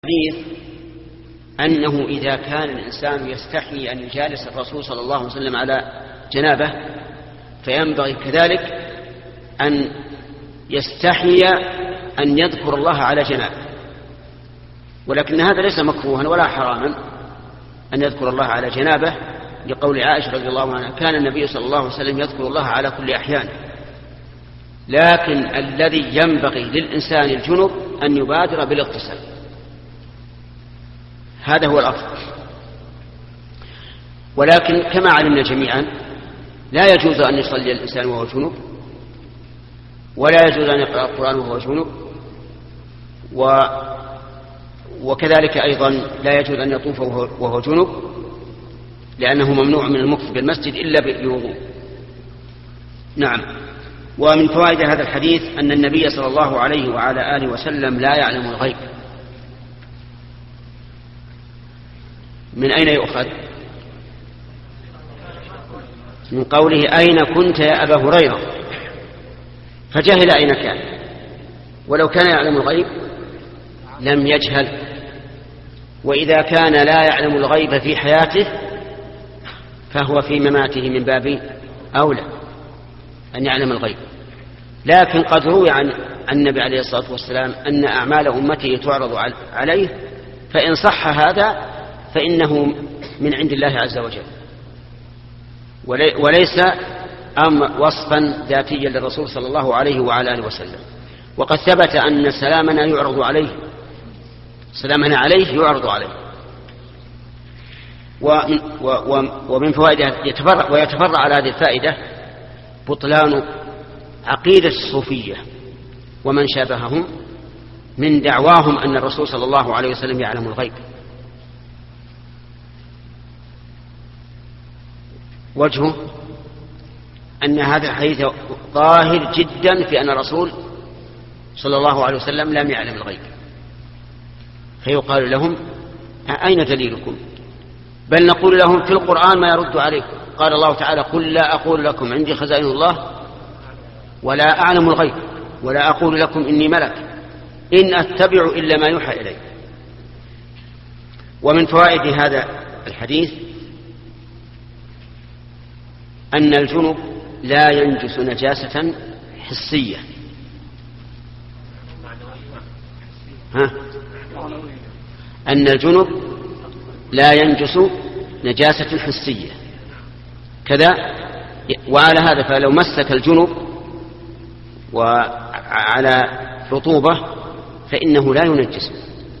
الحديث أنه إذا كان الإنسان يستحي أن يجالس الرسول صلى الله عليه وسلم على جنابه فينبغي كذلك أن يستحي أن يذكر الله على جنابه، ولكن هذا ليس مكروها ولا حراما أن يذكر الله على جنابه، لقول عائشة رضي الله عنها كان النبي صلى الله عليه وسلم يذكر الله على كل أحيان. لكن الذي ينبغي للإنسان الجنب أن يبادر بالاغتسال، هذا هو الأفضل. ولكن كما علمنا جميعا لا يجوز أن يصلي الإنسان وهو جنب، ولا يجوز أن يقرأ القرآن وهو جنب، وكذلك أيضا لا يجوز أن يطوف وهو جنب، لأنه ممنوع من المكث بالمسجد إلا بوضوء. نعم. ومن فوائد هذا الحديث أن النبي صلى الله عليه وعلى آله وسلم لا يعلم الغيب. من أين يؤخذ؟ من قوله أين كنت يا أبا هريرة، فجهل أين كان، ولو كان يعلم الغيب لم يجهل. وإذا كان لا يعلم الغيب في حياته فهو في مماته من باب أولى أن يعلم الغيب. لكن قد روي عن النبي عليه الصلاة والسلام أن أعمال أمته تعرض عليه، فإن صح هذا فإنه من عند الله عز وجل، وليس وصفا ذاتيا للرسول صلى الله عليه وعلى آله وسلم. وقد ثبت أن سلامنا يعرض عليه، سلامنا عليه يعرض عليه. ومن فوائدها ويتفرع على هذه الفائدة بطلان عقيدة الصوفية ومن شابههم من دعواهم أن الرسول صلى الله عليه وسلم يعلم الغيب. وجهه أن هذا الحديث ظاهر جدا في أن الرسول صلى الله عليه وسلم لم يعلم الغيب، فيقال لهم أين دليلكم؟ بل نقول لهم في القرآن ما يرد عليكم. قال الله تعالى قل لا أقول لكم عندي خزائن الله ولا أعلم الغيب ولا أقول لكم إني ملك إن أتبع إلا ما يوحى إلي. ومن فوائد هذا الحديث أن الجنب لا ينجس نجاسة حسية. أن الجنب لا ينجس نجاسة حسية كذا. وعلى هذا فلو مسك الجنب وعلى رطوبة فإنه لا ينجس.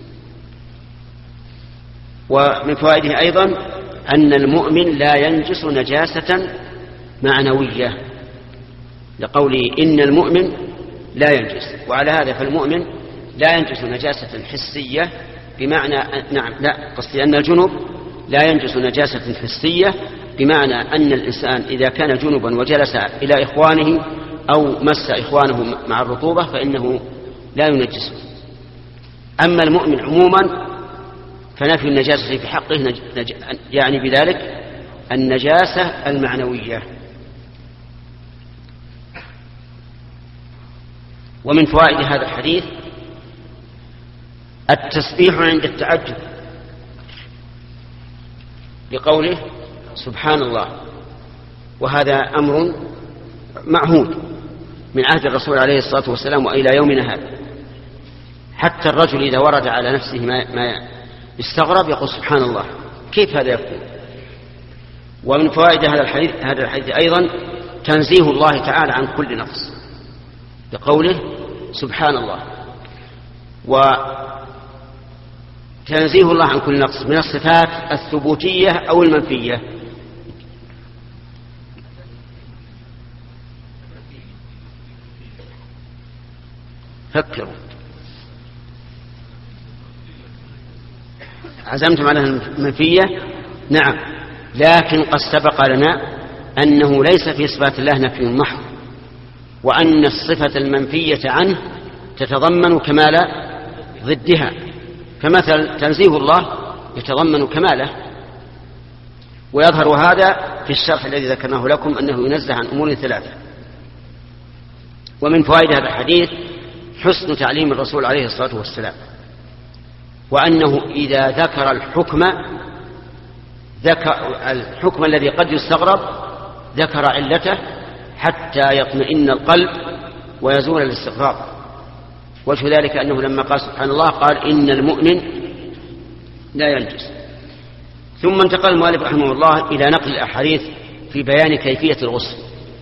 ومن فوائده أيضا أن المؤمن لا ينجس نجاسة معنوية، لقوله إن المؤمن لا ينجس. وعلى هذا فالمؤمن لا ينجس نجاسة حسية، بمعنى نعم لا قصدي أن الجنب لا ينجس نجاسة حسية، بمعنى أن الإنسان إذا كان جنبا وجلس إلى إخوانه أو مس إخوانه مع الرطوبة فإنه لا ينجسه. أما المؤمن عموما فنفي النجاسة في حقه يعني بذلك النجاسة المعنوية. ومن فوائد هذا الحديث التسبيح عند التعجب، لقوله سبحان الله، وهذا أمر معهود من عهد الرسول عليه الصلاة والسلام وإلى يومنا هذا. حتى الرجل إذا ورد على نفسه ما يستغرب يقول سبحان الله، كيف هذا يكون؟ ومن فوائد هذا الحديث أيضا تنزيه الله تعالى عن كل نقص، بقوله سبحان الله. وتنزيه الله عن كل نقص من الصفات الثبوتية أو المنفية. فكروا، عزمتم على المنفية؟ نعم، لكن قد سبق لنا أنه ليس في صفات الله نفي محض، وأن الصفة المنفية عنه تتضمن كمال ضدها، فمثل تنزيه الله يتضمن كماله. ويظهر هذا في الشرح الذي ذكرناه لكم أنه ينزه عن أمور ثلاثة. ومن فوائد هذا الحديث حسن تعليم الرسول عليه الصلاة والسلام، وأنه إذا ذكر الحكم الذي قد يستغرب ذكر علته حتى يطمئن القلب ويزول الاستغراب. وجه ذلك أنه لما قال سبحان الله قال إن المؤمن لا ينجس. ثم انتقل المؤلف رحمه الله إلى نقل الأحاديث في بيان كيفية الغسل.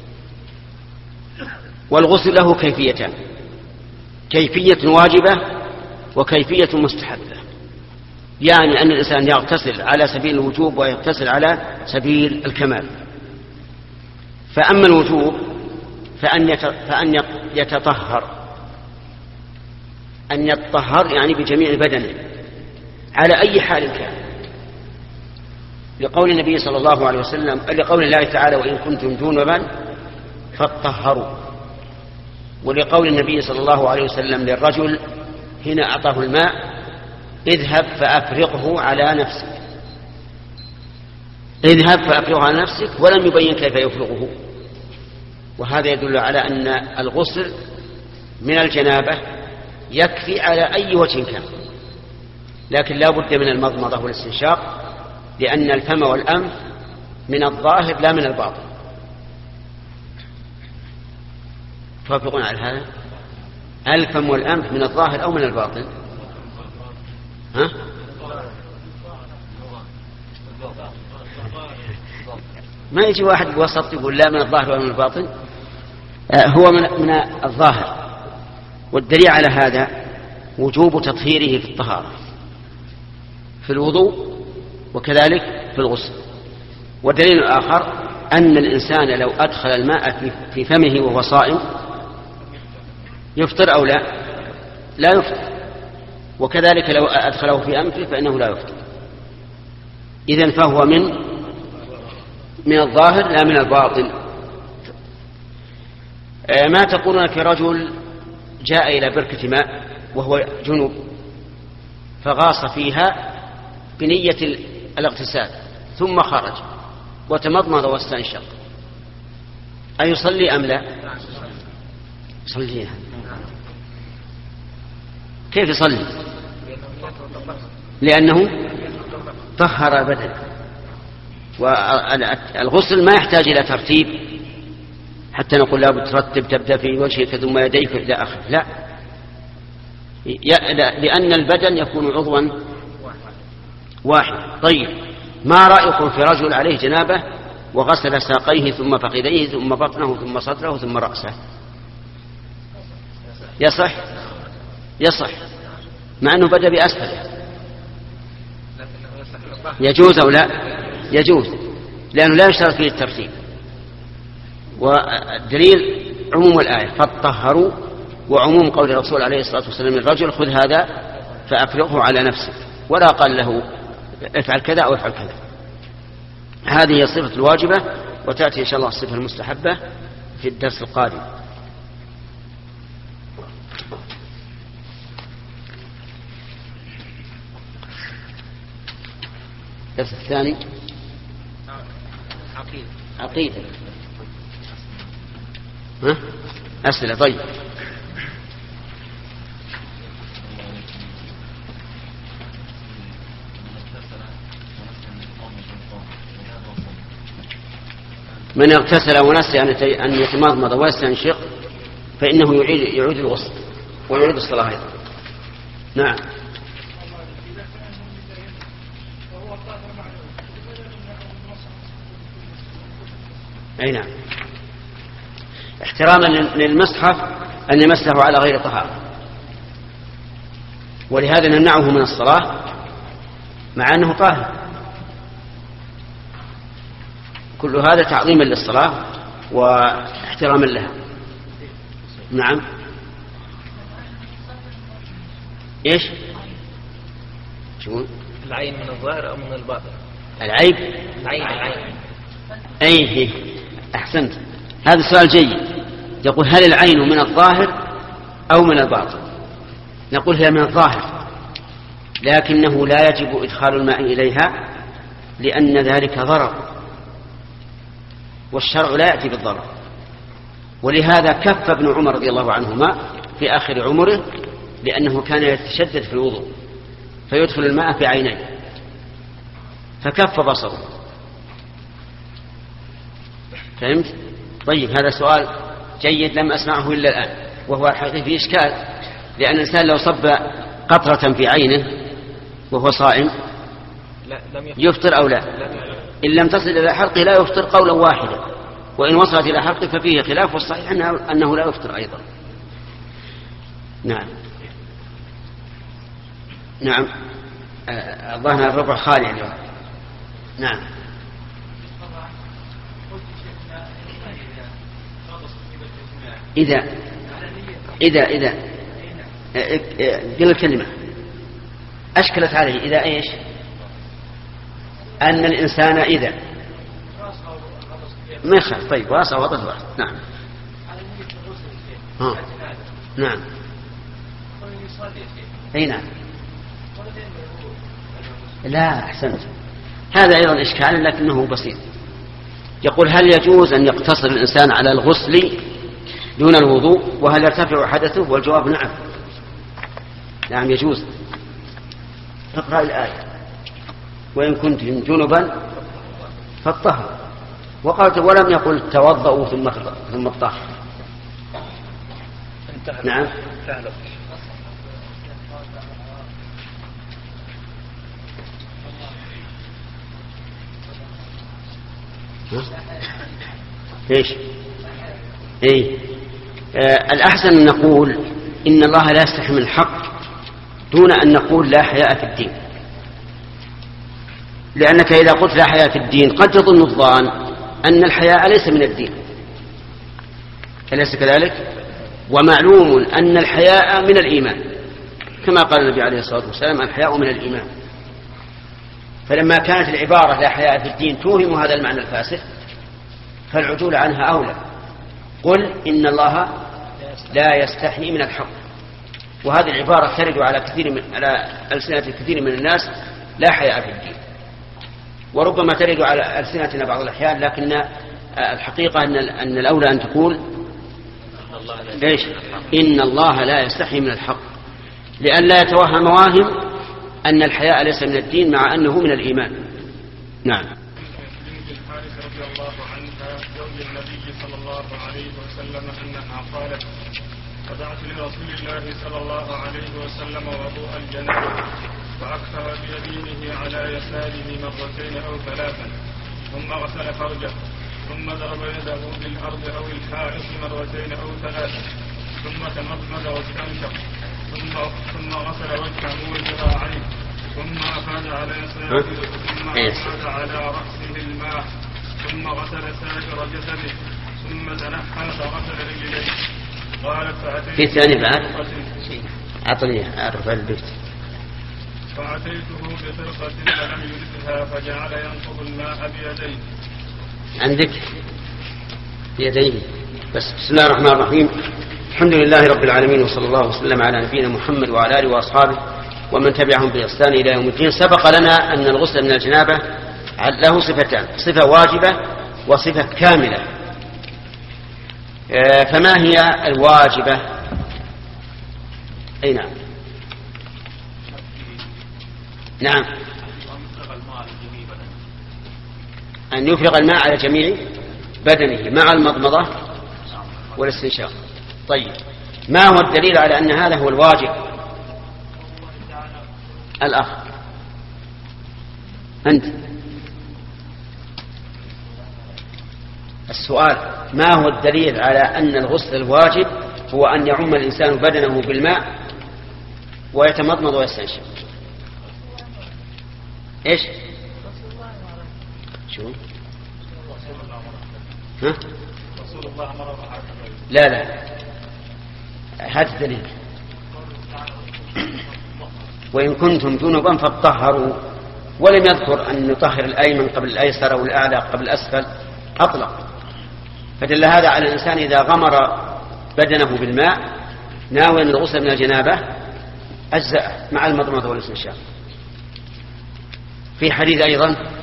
والغسل له كيفيتان: كيفية واجبة وكيفية مستحبة، يعني أن الإنسان يغتسل على سبيل الوجوب ويغتسل على سبيل الكمال. فأما الوجوب فأن يتطهر، أن يتطهر يعني بجميع بدنه على أي حال كان، لقول النبي صلى الله عليه وسلم، لقول الله تعالى وإن كنتم جنبا فاطهروا، ولقول النبي صلى الله عليه وسلم للرجل حين أعطاه الماء اذهب فأفرغه على نفسك، اذهب فأفرغه على نفسك، ولم يبين كيف يفرغه. وهذا يدل على أن الغسل من الجنابة يكفي على أي وجه كان، لكن لا بد من المضمضة والاستنشاق، لأن الفم والأنف من الظاهر لا من الباطن. توافقون على هذا؟ الفم والأنف من الظاهر أو من الباطن؟ ها؟ ما يجي واحد بوسط يقول لا من الظاهر ولا من الباطن، هو من الظاهر. والدليل على هذا وجوب تطهيره في الطهارة، في الوضوء وكذلك في الغسل. والدليل الآخر أن الإنسان لو أدخل الماء في فمه وهو صائم يفطر أو لا يفطر، وكذلك لو أدخله في أنفه فإنه لا يفطر. إذن فهو من الظاهر لا من الباطن. ما تقولون في رجل جاء إلى بركة ماء وهو جنوب فغاص فيها بنية الاغتسال ثم خرج وتمضمض واستنشق، أيصلي أم لا؟ يصليها. كيف يصلي؟ لأنه طهر بدنه. والغسل ما يحتاج إلى ترتيب حتى نقول لا بترتب تبدأ في وجهك ثم يديك إلى آخره، لا، لأن البدن يكون عضوا واحد. طيب، ما رأيكم في رجل عليه جنابه وغسل ساقيه ثم فخذيه ثم بطنه ثم صدره ثم رأسه؟ يصح مع أنه بدأ بأسفله. يجوز أو لا؟ يجوز، لأنه لا يشترط فيه الترتيب. والدليل عموم الآية فاطهروا، وعموم قول الرسول عليه الصلاة والسلام للرجل خذ هذا فأفرغه على نفسك، ولا قال له افعل كذا أو افعل كذا. هذه هي الصفة الواجبة، وتأتي إن شاء الله الصفة المستحبة في الدرس القادم. الدرس الثاني عقيدة. أسئلة. طيب، من اغتسل ونسي أن يتمضمض ويستنشق فإنه يعيد الغسل ويعيد الصلاة أيضا. نعم. أي نعم، احتراما للمصحف أن يمسه على غير طهارة، ولهذا نمنعه من الصلاة مع أنه طاهر. كل هذا تعظيما للصلاة واحتراما لها. نعم. ايش؟ شو العين من الظاهر أو من الباطن؟ العيب؟ العين. أيه، أحسنت، هذا سؤال جيد. يقول هل العين من الظاهر أو من الباطن؟ نقول هي من الظاهر، لكنه لا يجب إدخال الماء إليها لأن ذلك ضرر، والشرع لا يأتي بالضرر. ولهذا كف ابن عمر رضي الله عنهما في آخر عمره، لأنه كان يتشدد في الوضوء فيدخل الماء في عينيه فكف بصره. فهمت؟ طيب هذا سؤال جيد لم أسمعه إلا الآن، وهو الحقيقة في إشكال، لأن الإنسان لو صب قطرة في عينه وهو صائم يفطر أو لا؟ إن لم تصل إلى حلقه لا يفطر قولا واحدا، وإن وصلت إلى حلقه ففيه خلاف، والصحيح أنه لا يفطر أيضا. نعم نعم. ظهرنا الربع خالي اليوم. نعم. إذا قل الكلمة أشكلت عليه. إذا إيش؟ أن الإنسان إذا ما يخاف. طيب واسع وضح واحد. نعم نعم. أي نعم. لا أحسنت. هذا أيضا إشكال لكنه بسيط. يقول هل يجوز أن يقتصر الإنسان على الغسل دون الوضوء، وهل يرتفع حدثه؟ والجواب نعم. نعم يجوز. اقرأ الآية وإن كنتم جنبا فاطهروا، وقالت ولم يقل توضؤوا ثم اطهروا. نعم. ايش؟ الأحسن أن نقول إن الله لا يستحي من الحق دون أن نقول لا حياء في الدين، لأنك إذا قلت لا حياء في الدين قد يظن الظان أن الحياء ليس من الدين، أليس كذلك؟ ومعلوم أن الحياء من الإيمان، كما قال النبي عليه الصلاة والسلام الحياء من الإيمان. فلما كانت العبارة لا حياء في الدين توهم هذا المعنى الفاسد فالعدول عنها أولى. قل إن الله لا يستحي من الحق، وهذه العبارة ترد على ألسنة كثير من الناس لا حياء في الدين، وربما ترد على ألسنتنا بعض الأحيان، لكن الحقيقة أن الأولى أن تقول ليش؟ إن الله لا يستحي من الحق، لأن لا يتوهم واهم أن الحياء ليس من الدين مع أنه من الإيمان. نعم. رضي الله عنها زوج النبي صلى الله عليه وسلم أنها قالت وضعت لرسول الله صلى الله عليه وسلم وضوء الجنابة فأكثر بيمينه على يساره مرتين أو ثلاثا، ثم غسل فرجه، ثم ضرب يده بالأرض أو الحائط مرتين أو ثلاثا، ثم تمضمض واستنشق، ثم غسل وجهه وذراعيه، ثم أفاد على يساره، ثم أفاد على رأسه الماء، ثم غسل سائر جسده، ثم تنحى فغسل رجليه. قالت في ثاني بعد أعطني أعرف البيت. فأتيته بفرقة فلم يردها فجعل ينقض الماء بيديه. عندك بيديه بس. بسم الله الرحمن الرحيم. الحمد لله رب العالمين، وصلى الله وسلم على نبينا محمد وعلى آله وأصحابه ومن تبعهم بإحسان إلى يوم الدين. سبق لنا أن الغسل من الجنابة له صفتان، صفة واجبة وصفة كاملة. فما هي الواجبة؟ أي نعم نعم. أن يفرغ الماء على جميع بدنه مع المضمضة والاستنشاق. طيب ما هو الدليل على أن هذا هو الواجب؟ الأخ أنت السؤال ما هو الدليل على أن الغسل الواجب هو أن يعم الإنسان بدنه بالماء ويتمضمض ويستنشق؟ إيش؟ شو؟ ها؟ لا هذا الدليل. وإن كنتم جنبا فاطهروا، ولم يذكر أن نطهر الأيمن قبل الأيسر أو الأعلى قبل الأسفل، أطلق. فدل هذا على الإنسان إذا غمر بدنه بالماء ناويا الغسل من الجنابة أجزأ مع المضمضة والاستنشاق. في حديث أيضا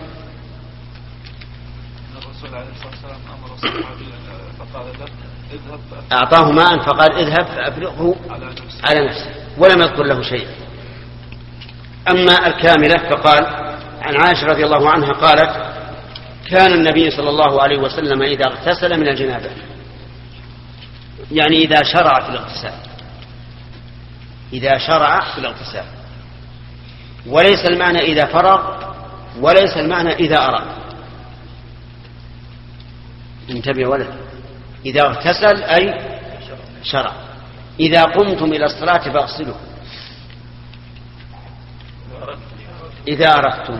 الرسول عليه الصلاة والسلام أمر الصحابي فقال له اذهب، أعطاه ماء فقال اذهب فأفرغه على نفسه ولم يذكر له شيء. أما الكاملة فقال عن عائشة رضي الله عنها قالت كان النبي صلى الله عليه وسلم إذا اغتسل من الجنابة، يعني إذا شرع في الاغتسال، إذا شرع في الاغتسال، وليس المعنى إذا فرغ، وليس المعنى إذا أراد. انتبه ولد، إذا اغتسل أي شرع. إذا قمتم إلى الصلاة فاغسلوا إذا أردتم.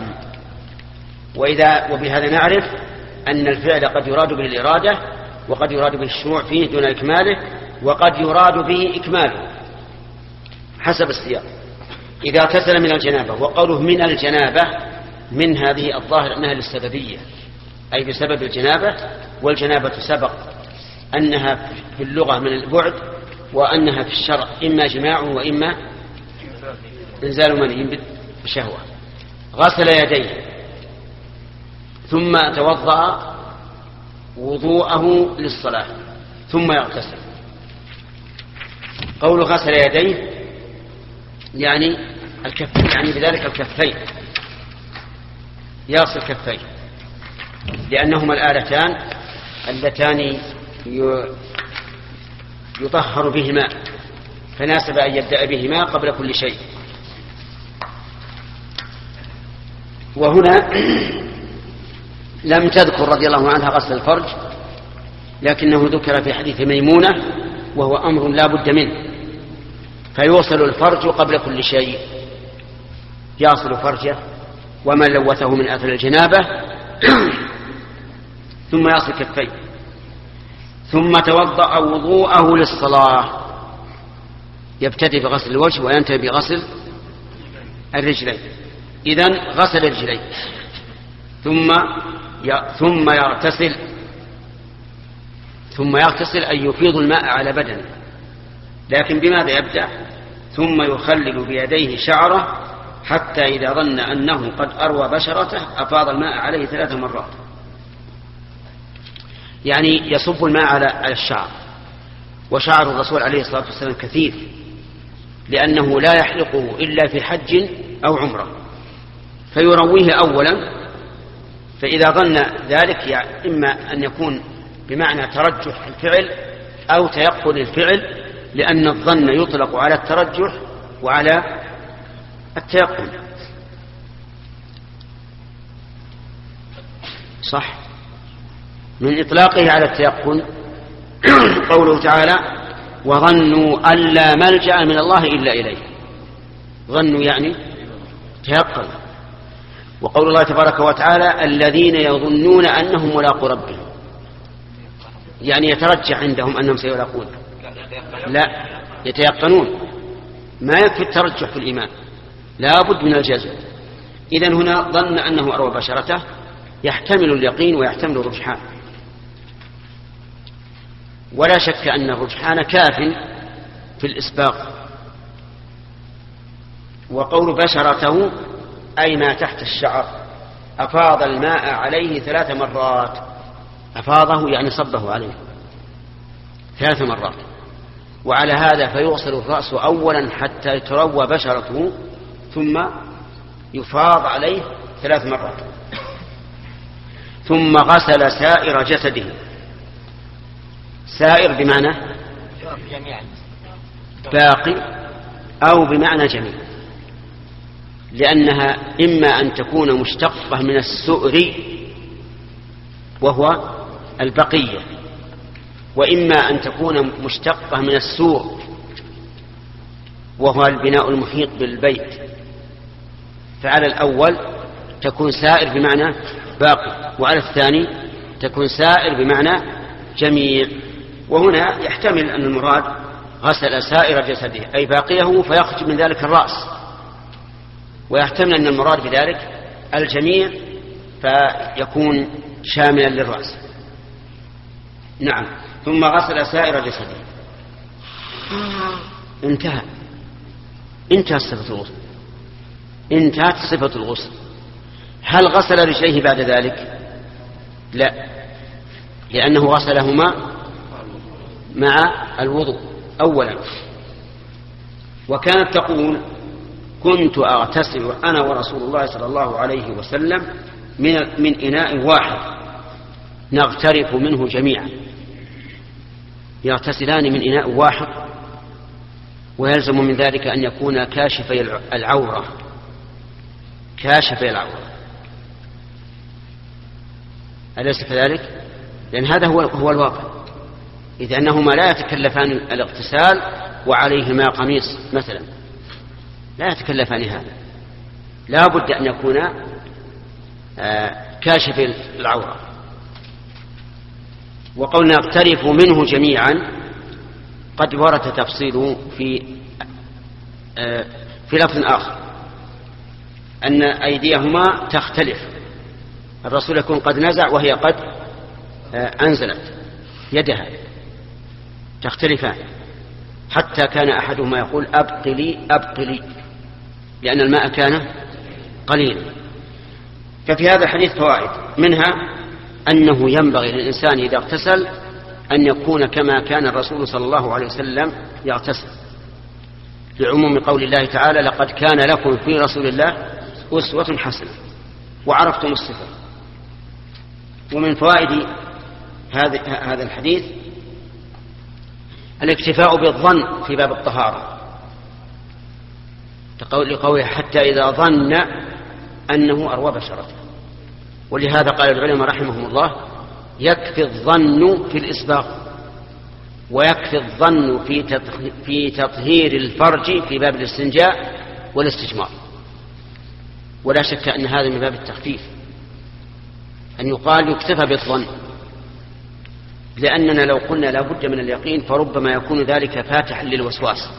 وبهذا نعرف أن الفعل قد يراد به الإرادة، وقد يراد به الشروع فيه دون إكماله، وقد يراد به إكماله حسب السياق. إذا اغتسل من الجنابة، وقوله من الجنابة من هذه الظاهر أنها للسببية، أي بسبب الجنابة، والجنابة سبق أنها في اللغة من البعد، وأنها في الشرع إما جماع وإما إنزال مني بشهوة. غسل يديه ثم توضأ وضوءه للصلاة ثم يغتسل. قول غسل يديه يعني الكف، يعني بذلك الكفين، يغسل كفيه، لأنهما الآلتان اللتان يطهر بهما، فناسب أن يبدأ بهما قبل كل شيء. وهنا لم تذكر رضي الله عنها غسل الفرج، لكنه ذكر في حديث ميمونة، وهو أمر لا بد منه، فيوصل الفرج قبل كل شيء، يصل فرجه وما لوثه من أثر الجنابة ثم يصل كفيه، ثم توضأ وضوءه للصلاة، يبتدئ بغسل الوجه وينتهي بغسل الرجلين. إذن غسل الرجلين ثم يغتسل أن يفيض الماء على بدنه، لكن بماذا يبدأ؟ ثم يخلل بيديه شعره حتى إذا ظن أنه قد أروى بشرته أفاض الماء عليه 3 مرات، يعني يصب الماء على الشعر. وشعر الرسول عليه الصلاة والسلام كثير، لأنه لا يحلقه إلا في حج أو عمرة، فيرويه أولا، فإذا ظن ذلك يعني إما أن يكون بمعنى ترجح الفعل أو تيقن الفعل، لأن الظن يطلق على الترجح وعلى التيقن، صح، من إطلاقه على التيقن قوله تعالى وظنوا أن لا ملجأ من الله إلا إليه، ظنوا يعني تيقن. وقول الله تبارك وتعالى الذين يظنون أنهم ملاقو ربهم، يعني يترجح عندهم أنهم سيلاقون، لا، يتيقنون، ما يكفي الترجح في الإيمان، لا بد من الجزم. إذن هنا ظن أنه أروى بشرته، يحتمل اليقين ويحتمل الرجحان، ولا شك أن الرجحان كاف في الإسباق. وقول بشرته أي ما تحت الشعر، أفاض الماء عليه 3 مرات، أفاضه يعني صبه عليه 3 مرات. وعلى هذا فيغسل الرأس أولا حتى تروى بشرته، ثم يفاض عليه 3 مرات، ثم غسل سائر جسده. سائر بمعنى باقي أو بمعنى جميع، لأنها إما أن تكون مشتقة من السؤر وهو البقية، وإما أن تكون مشتقة من السور وهو البناء المحيط بالبيت. فعلى الأول تكون سائر بمعنى باقي، وعلى الثاني تكون سائر بمعنى جميع. وهنا يحتمل أن المراد غسل سائر جسده أي باقيه فيخرج من ذلك الرأس، ويحتمل أن المراد بذلك الجميع فيكون شاملا للرأس. نعم. ثم غسل سائر جسده. انتهت صفة الغسل، انتهت صفة الغسل. هل غسل رجليه بعد ذلك؟ لا، لأنه غسلهما مع الوضوء أولا. وكانت تقول كنت أغتسل أنا ورسول الله صلى الله عليه وسلم من إناء واحد نغترف منه جميعا. يغتسلان من إناء واحد، ويلزم من ذلك أن يكون كاشفي العورة، كاشفي العورة، أليس كذلك؟ لأن هذا هو الواقع، إذ أنهما لا يتكلفان الاغتسال وعليهما قميص مثلا، لا يتكلفان هذا، لا بد أن يكون كاشفي العورة. وقولنا اغترف منه جميعا قد ورد تفصيله في لفظ آخر، أن أيديهما تختلف، الرسول يكون قد نزع وهي قد أنزلت يدها، تختلفان، حتى كان أحدهما يقول أبقلي لأن الماء كان قليلا. ففي هذا الحديث فوائد، منها أنه ينبغي للإنسان إذا اغتسل أن يكون كما كان الرسول صلى الله عليه وسلم يغتسل، لعموم قول الله تعالى: لقد كان لكم في رسول الله أسوة حسنة وعرفتم الصفة. ومن فوائد هذا الحديث الاكتفاء بالظن في باب الطهارة، لقوله: حتى إذا ظن أنه أروى بشرته. ولهذا قال العلماء رحمهم الله: يكفي الظن في الإسباغ، ويكفي الظن في تطهير الفرج في باب الاستنجاء والاستجمار. ولا شك أن هذا من باب التخفيف، أن يقال يكتفى بالظن، لأننا لو قلنا لا بد من اليقين فربما يكون ذلك فاتحا للوسواس،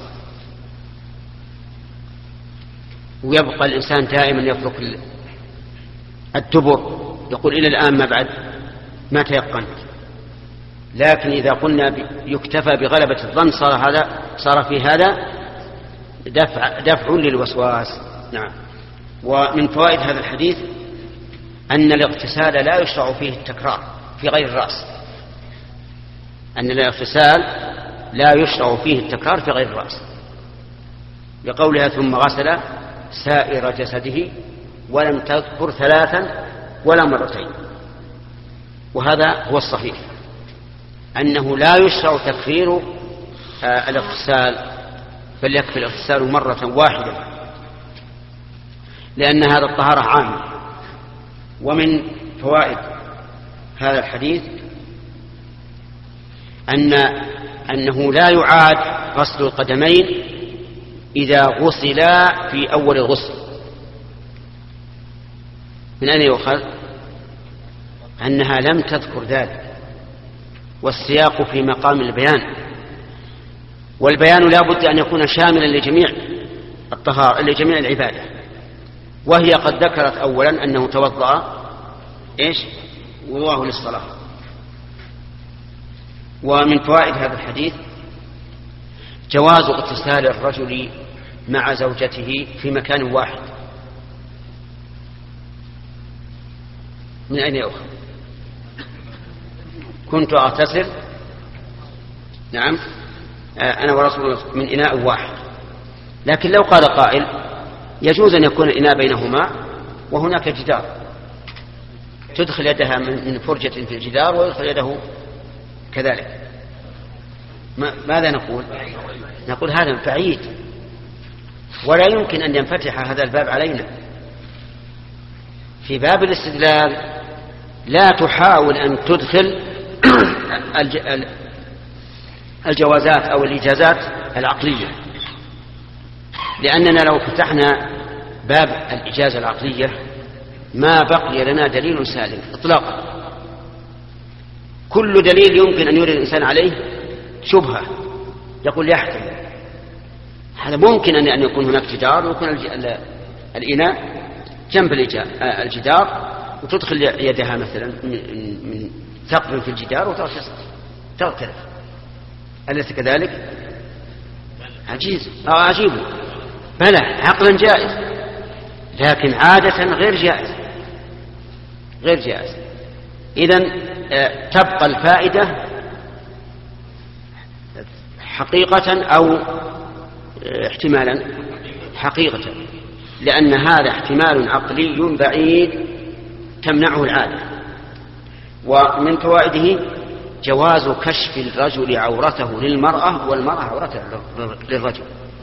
ويبقى الإنسان دائما يترك الدبر، يقول إلى الآن ما بعد ما تيقنت. لكن إذا قلنا يكتفى بغلبة الظن صار في هذا دفع للوسواس. نعم. ومن فوائد هذا الحديث أن الاغتسال لا يشرع فيه التكرار في غير الرأس، أن الاغتسال لا يشرع فيه التكرار في غير الرأس، لقولها: ثم غسل سائر جسده ولم تذكر 3 ولا مرتين. وهذا هو الصحيح، أنه لا يشرع تكرير الاغتسال، بل يكفي الاغتسال مرة واحدة، لأن هذا الطهارة عامة. ومن فوائد هذا الحديث أنه لا يعاد غسل القدمين إذا غسلا في أول الغسل. من أين يؤخذ؟ أنها لم تذكر ذلك، والسياق في مقام البيان، والبيان لا بد أن يكون شاملا لجميع الطهارة، لجميع العبادة. وهي قد ذكرت أولا أنه توضأ وضوءه للصلاة. ومن فوائد هذا الحديث جواز اغتسال الرجل مع زوجته في مكان واحد. من أين يؤخذ؟ كنت أغتسل أنا ورسول الله من إناء واحد. لكن لو قال قائل: يجوز أن يكون الإناء بينهما وهناك جدار، تدخل يدها من فرجة في الجدار ويدخل يده كذلك، ماذا نقول؟ نقول هذا بعيد، ولا يمكن أن ينفتح هذا الباب علينا. في باب الاستدلال لا تحاول أن تدخل الجوازات أو الإجازات العقلية، لأننا لو فتحنا باب الإجازة العقلية ما بقي لنا دليل سالم إطلاقا. كل دليل يمكن أن يورد الإنسان عليه شبهة، يقول يحتمل هذا، ممكن أن يكون هناك جدار ويكون الإناء جنب الجدار وتدخل يدها مثلا من ثقب في الجدار وتغترف، أليس كذلك؟ عجيب، بلى عقلا جائز، لكن عادة غير جائز. إذن تبقى الفائدة حقيقة أو احتمالا حقيقة، لأن هذا احتمال عقلي بعيد تمنعه العادة. ومن فوائده جواز كشف الرجل عورته للمرأة والمرأة عورته للرجل،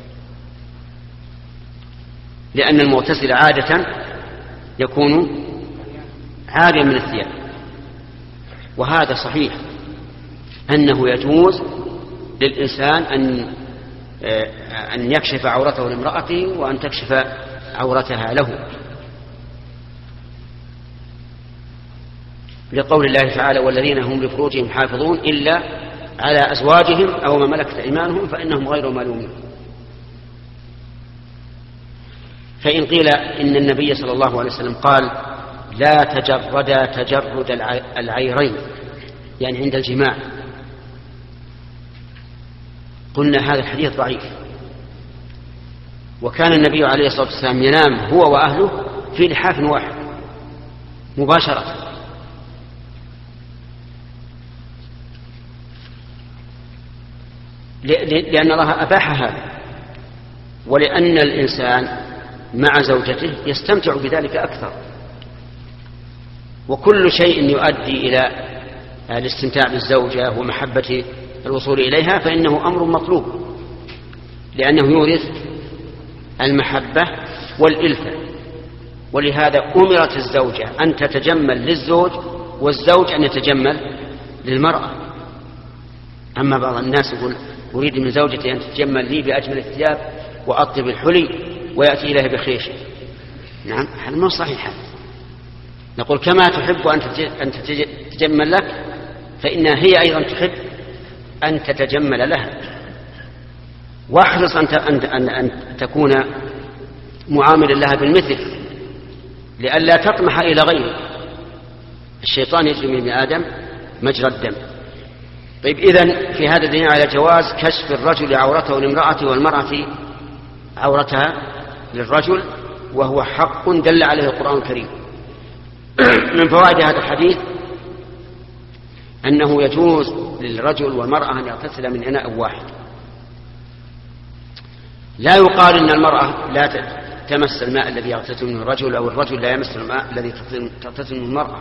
لأن المغتسل عادة يكون عاريا من الثياب. وهذا صحيح أنه يجوز للإنسان أن يكشف عورته لامرأته وأن تكشف عورتها له، لقول الله تعالى: والذين هم لفروجهم حافظون إلا على أزواجهم أو ما ملكت أيمانهم فإنهم غير ملومين. فإن قيل إن النبي صلى الله عليه وسلم قال: لا تجردا تجرد العيرين، يعني عند الجماع، قلنا هذا الحديث ضعيف. وكان النبي عليه الصلاة والسلام ينام هو وأهله في لحاف واحد مباشرة، لأن الله أباح هذا، ولأن الإنسان مع زوجته يستمتع بذلك أكثر. وكل شيء يؤدي إلى الاستمتاع بالزوجة ومحبة الوصول إليها فإنه أمر مطلوب، لأنه يورث المحبة والإلفة. ولهذا أمرت الزوجة أن تتجمل للزوج والزوج أن يتجمل للمرأة. أما بعض الناس يقول: أريد من زوجتي أن تتجمل لي بأجمل الثياب وأطيب الحلي ويأتي إليها بخيش. نعم، هذا ما صحيح. نقول: كما تحب أن تتجمل لك فإنها هي أيضا تحب أن تتجمل لها. واحرص أن تكون معاملا لها بالمثل لئلا تطمح إلى غيره. الشيطان يجري من ابن آدم مجرى الدم. طيب، إذن في هذا دليل على جواز كشف الرجل عورته لامرأته والمرأة عورتها للرجل، وهو حق دل عليه القرآن الكريم. من فوائد هذا الحديث أنه يجوز للرجل والمرأة أن يغتسلا من إناء واحد. لا يقال إن المرأة لا تمس الماء الذي يغتسل منه الرجل، أو الرجل لا يمس الماء الذي تغتسل منه المرأة.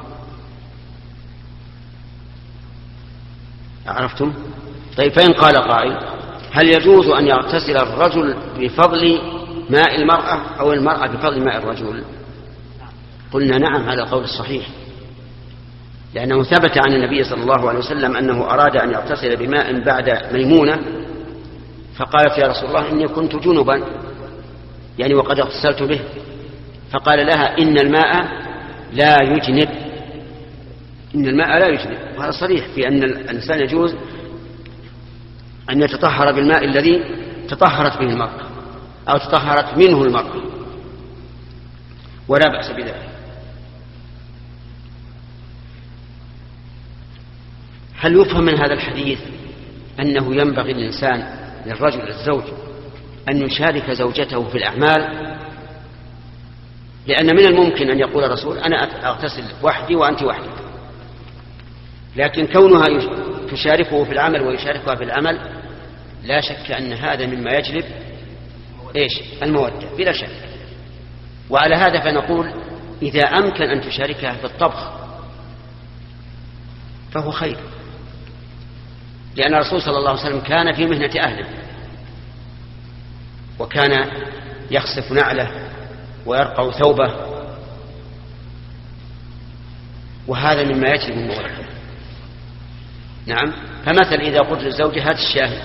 عرفتم؟ طيب، فإن قال قائل: هل يجوز أن يغتسل الرجل بفضل ماء المرأة أو المرأة بفضل ماء الرجل؟ قلنا: نعم، هذا القول الصحيح، لأنه ثبت عن النبي صلى الله عليه وسلم أنه أراد أن يغتسل بماء بعد ميمونة، فقالت: يا رسول الله، إني كنت جنبا، يعني وقد اغتسلت به. فقال لها: إن الماء لا يجنب، إن الماء لا يجنب. وهذا صريح في أن الإنسان يجوز أن يتطهر بالماء الذي تطهرت به المرأة أو تطهرت منه المرأة، ولا بأس بذلك. هل يفهم من هذا الحديث أنه ينبغي للإنسان للرجل الزوج أن يشارك زوجته في الأعمال؟ لأن من الممكن أن يقول الرسول: أنا أغتسل وحدي وأنت وحدك، لكن كونها تشاركه في العمل ويشاركها في العمل لا شك أن هذا مما يجلب المودة بلا شك. وعلى هذا فنقول: إذا أمكن أن تشاركها في الطبخ فهو خير، لأن الرسول صلى الله عليه وسلم كان في مهنة أهله، وكان يخصف نعله ويرقع ثوبه، وهذا مما يجلب المودة. نعم. فمثل إذا قلت للزوجة: هات الشاهي،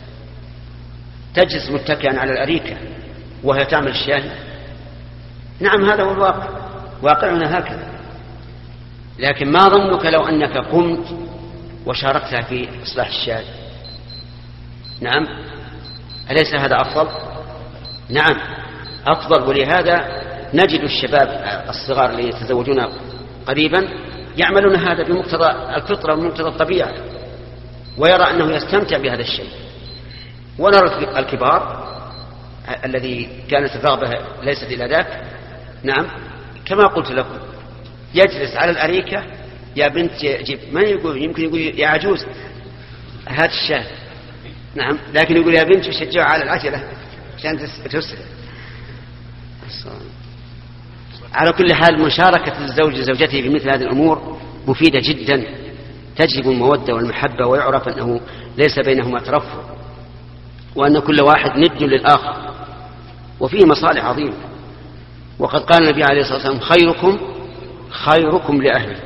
تجلس متكئا على الأريكة وهي تعمل الشاهي. نعم، هذا هو الواقع، واقعنا هكذا. لكن ما ظنك لو أنك قمت وشاركتها في إصلاح الشاي؟ نعم، أليس هذا أفضل؟ نعم، أفضل. ولهذا نجد الشباب الصغار اللي يتزوجون قريبا يعملون هذا بمقتضى الفطرة ومقتضى الطبيعة، ويرى أنه يستمتع بهذا الشيء. ونرى الكبار الذي كانت الرغبة ليست إلى ذاك، نعم، كما قلت لكم، يجلس على الأريكة: يا بنت جيب، ما يقول، يمكن يقول يا عجوز هات الشاي، نعم، لكن يقول يا بنت، يشجع على العجلة عشان تسرع. على كل حال مشاركة الزوج زوجته في مثل هذه الأمور مفيدة جدا، تجلب المودة والمحبة، ويعرف أنه ليس بينهما ترفض، وأن كل واحد ند للآخر، وفيه مصالح عظيمة. وقد قال النبي عليه الصلاة والسلام خيركم لأهله.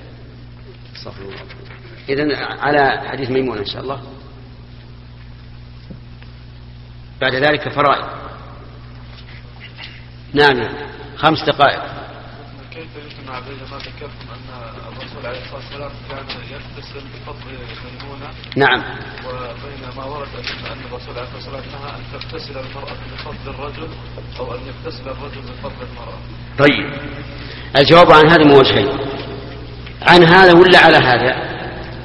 إذن على حديث ميمونة إن شاء الله. بعد ذلك فرائض. نعم 5 دقائق. كيف يجمع بين ما ذكرتم أن الرسول عليه الصلاة والسلام كان يغتسل بفضل ميمونة، نعم، وبين ما ورد أن الرسول عليه الصلاة والسلام نهى أن تغتسل المرأة بفضل الرجل أو أن يغتسل الرجل بفضل المرأة؟ طيب، الجواب عن هذا من وجهين، عن هذا ولا على هذا؟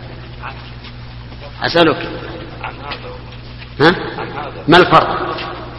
أسألك عن هذا. ها؟ عن هذا. ما الفرق؟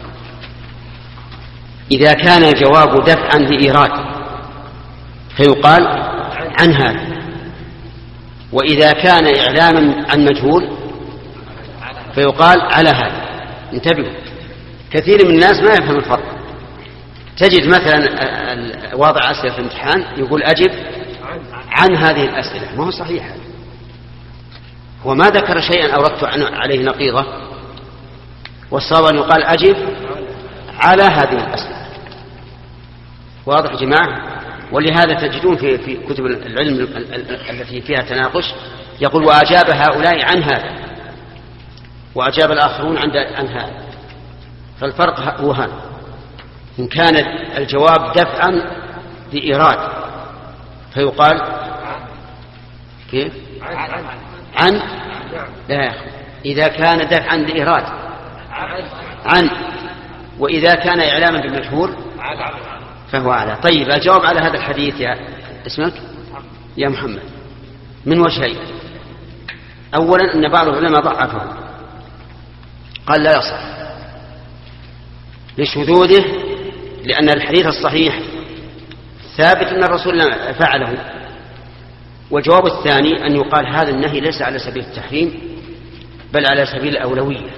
إذا كان الجواب دفعا لإيراد فيقال عن هذا، وإذا كان إعلاما عن مجهول فيقال على هذا. انتبهوا، كثير من الناس ما يفهم الفرق. تجد مثلا واضع أسئلة في الامتحان يقول أجب عن هذه الأسئلة، ما هو صحيح هذا، هو ما ذكر شيئا أوردت عليه نقيضة، والصواب أن يقال أجب على هذه الأسئلة. واضح يا جماعة؟ ولهذا تجدون في كتب العلم التي فيها تناقش يقول وأجاب هؤلاء عن هذا وأجاب الآخرون عن هذا. فالفرق هو هذا، إن كان الجواب دفعا لإيراد فيقال كيف؟ عن لا يا أخي، إذا كان دفعا لإيراد عن، وإذا كان إعلاما بالمجهول فهو على. طيب، الجواب على هذا الحديث يا اسمك يا محمد من وجهين. أولا أن بعض العلماء ضعفه، قال لا يصح لشذوذه، لأن الحديث الصحيح ثابت أن الرسول فعله. والجواب الثاني أن يقال هذا النهي ليس على سبيل التحريم بل على سبيل الأولوية،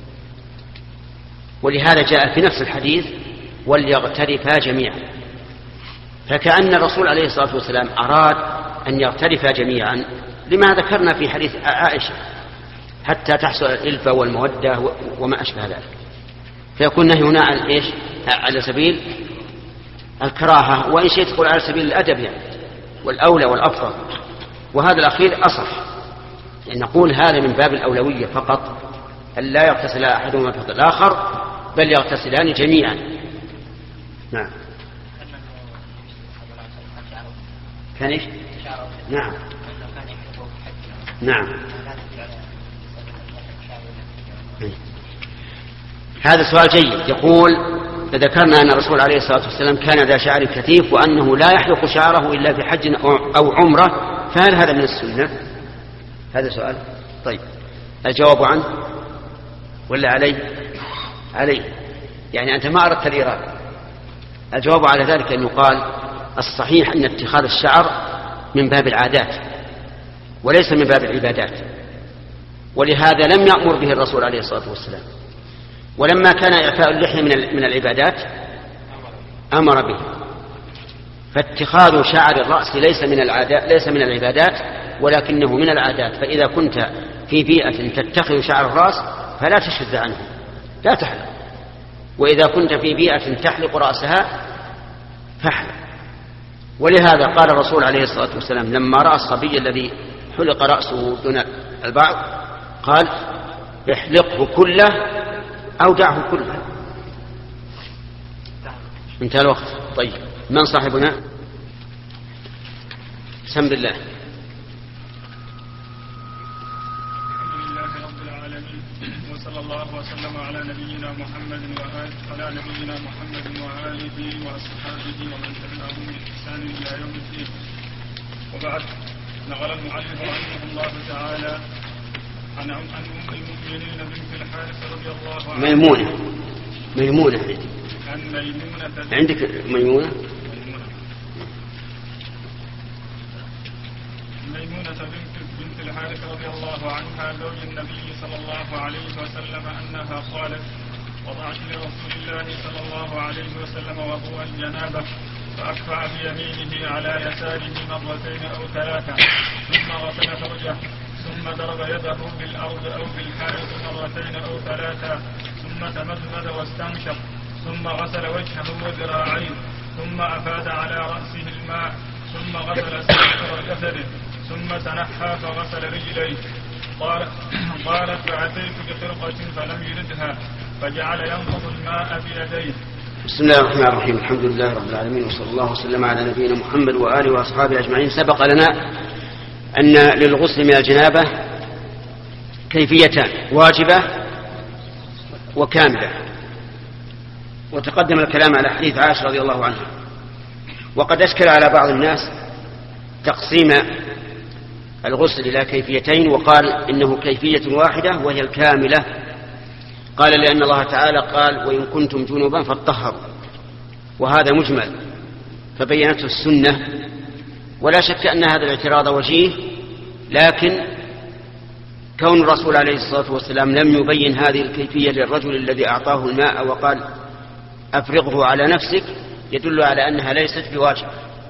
ولهذا جاء في نفس الحديث وليغترفا جميعا، فكأن الرسول عليه الصلاة والسلام أراد أن يغترفا جميعا لما ذكرنا في حديث عائشة حتى تحصل الإلفة والمودة وما أشبه ذلك، فيكون نهي هنا عن إيش؟ على سبيل الكراهة، وإن شئت تقول على سبيل الأدب يعني، والأولى والأفضل، وهذا الأخير أصح، يعني نقول هذا من باب الأولوية فقط، أن لا يغتسل أحدهما بفضل الآخر بل يغتسلان جميعا. نعم. كان إيش؟ نعم نعم. هذا سؤال جيد. يقول ذكرنا أن الرسول عليه الصلاة والسلام كان ذا شعر كثيف وأنه لا يحلق شعره إلا في حج أو عمرة، فهل هذا من السنة؟ هذا سؤال. طيب، الجواب عنه ولا عليه؟ يعني أنت ما أردت الإرادة. الجواب على ذلك أن يقال الصحيح أن اتخاذ الشعر من باب العادات وليس من باب العبادات، ولهذا لم يأمر به الرسول عليه الصلاة والسلام. ولما كان إعفاء اللحية من العبادات أمر به، فاتخاذ شعر الرأس ليس من العبادات ولكنه من العادات. فإذا كنت في بيئة تتخذ شعر الرأس فلا تشذ عنه، لا تحلق، وإذا كنت في بيئة تحلق رأسها فاحلق. ولهذا قال الرسول عليه الصلاة والسلام لما رأى الصبي الذي حلق رأسه دون البعض قال احلقه كله أو دعه كله. انتهى الوقت. طيب، من صاحبنا؟ بسم الله. الحمد لله رب العالمين، وصلى الله وسلم على نبينا محمد وآله وأصحابه ومن تبعهم بإحسان إلى يوم الدين. وبعد، نقل المؤلف رحمه الله تعالى عن أم المؤمنين بنت الحارث رضي الله عنها. ميمونة عندك ميمونة بنت الحارث رضي الله عنها زوج النبي صلى الله عليه وسلم أنها قالت وضعت لرسول الله صلى الله عليه وسلم وضوء الجنابة فأكفأ بيمينه على يساره مرتين أو ثلاثة ثم غسل فرجه ثم ضرب يده بالأرض أو بالحائط مرتين أو ثلاثة ثم تمضمض واستنشق ثم غسل وجهه وذراعيه ثم أفاد على رأسه الماء ثم غسل سائر جسده ثم تنحى فغسل رجليه. قالت فأتيت بخرقة فلم يردها فجعل ينفض الماء بيديه. بسم الله الرحمن الرحيم. الحمد لله رب العالمين وصلى الله وسلم على نبينا محمد وآله وأصحابه أجمعين. سبق لنا أن للغسل من الجنابة كيفيتان: واجبة وكاملة، وتقدم الكلام على حديث عائشة رضي الله عنها. وقد أشكل على بعض الناس تقسيم الغسل إلى كيفيتين، وقال إنه كيفية واحدة وهي الكاملة. قال لأن الله تعالى قال: وإن كنتم جنبا فاطهروا، وهذا مجمل فبينته السنة. ولا شك أن هذا الاعتراض وجيه، لكن كون الرسول عليه الصلاة والسلام لم يبين هذه الكيفية للرجل الذي أعطاه الماء وقال أفرغه على نفسك يدل على أنها ليست بواجب.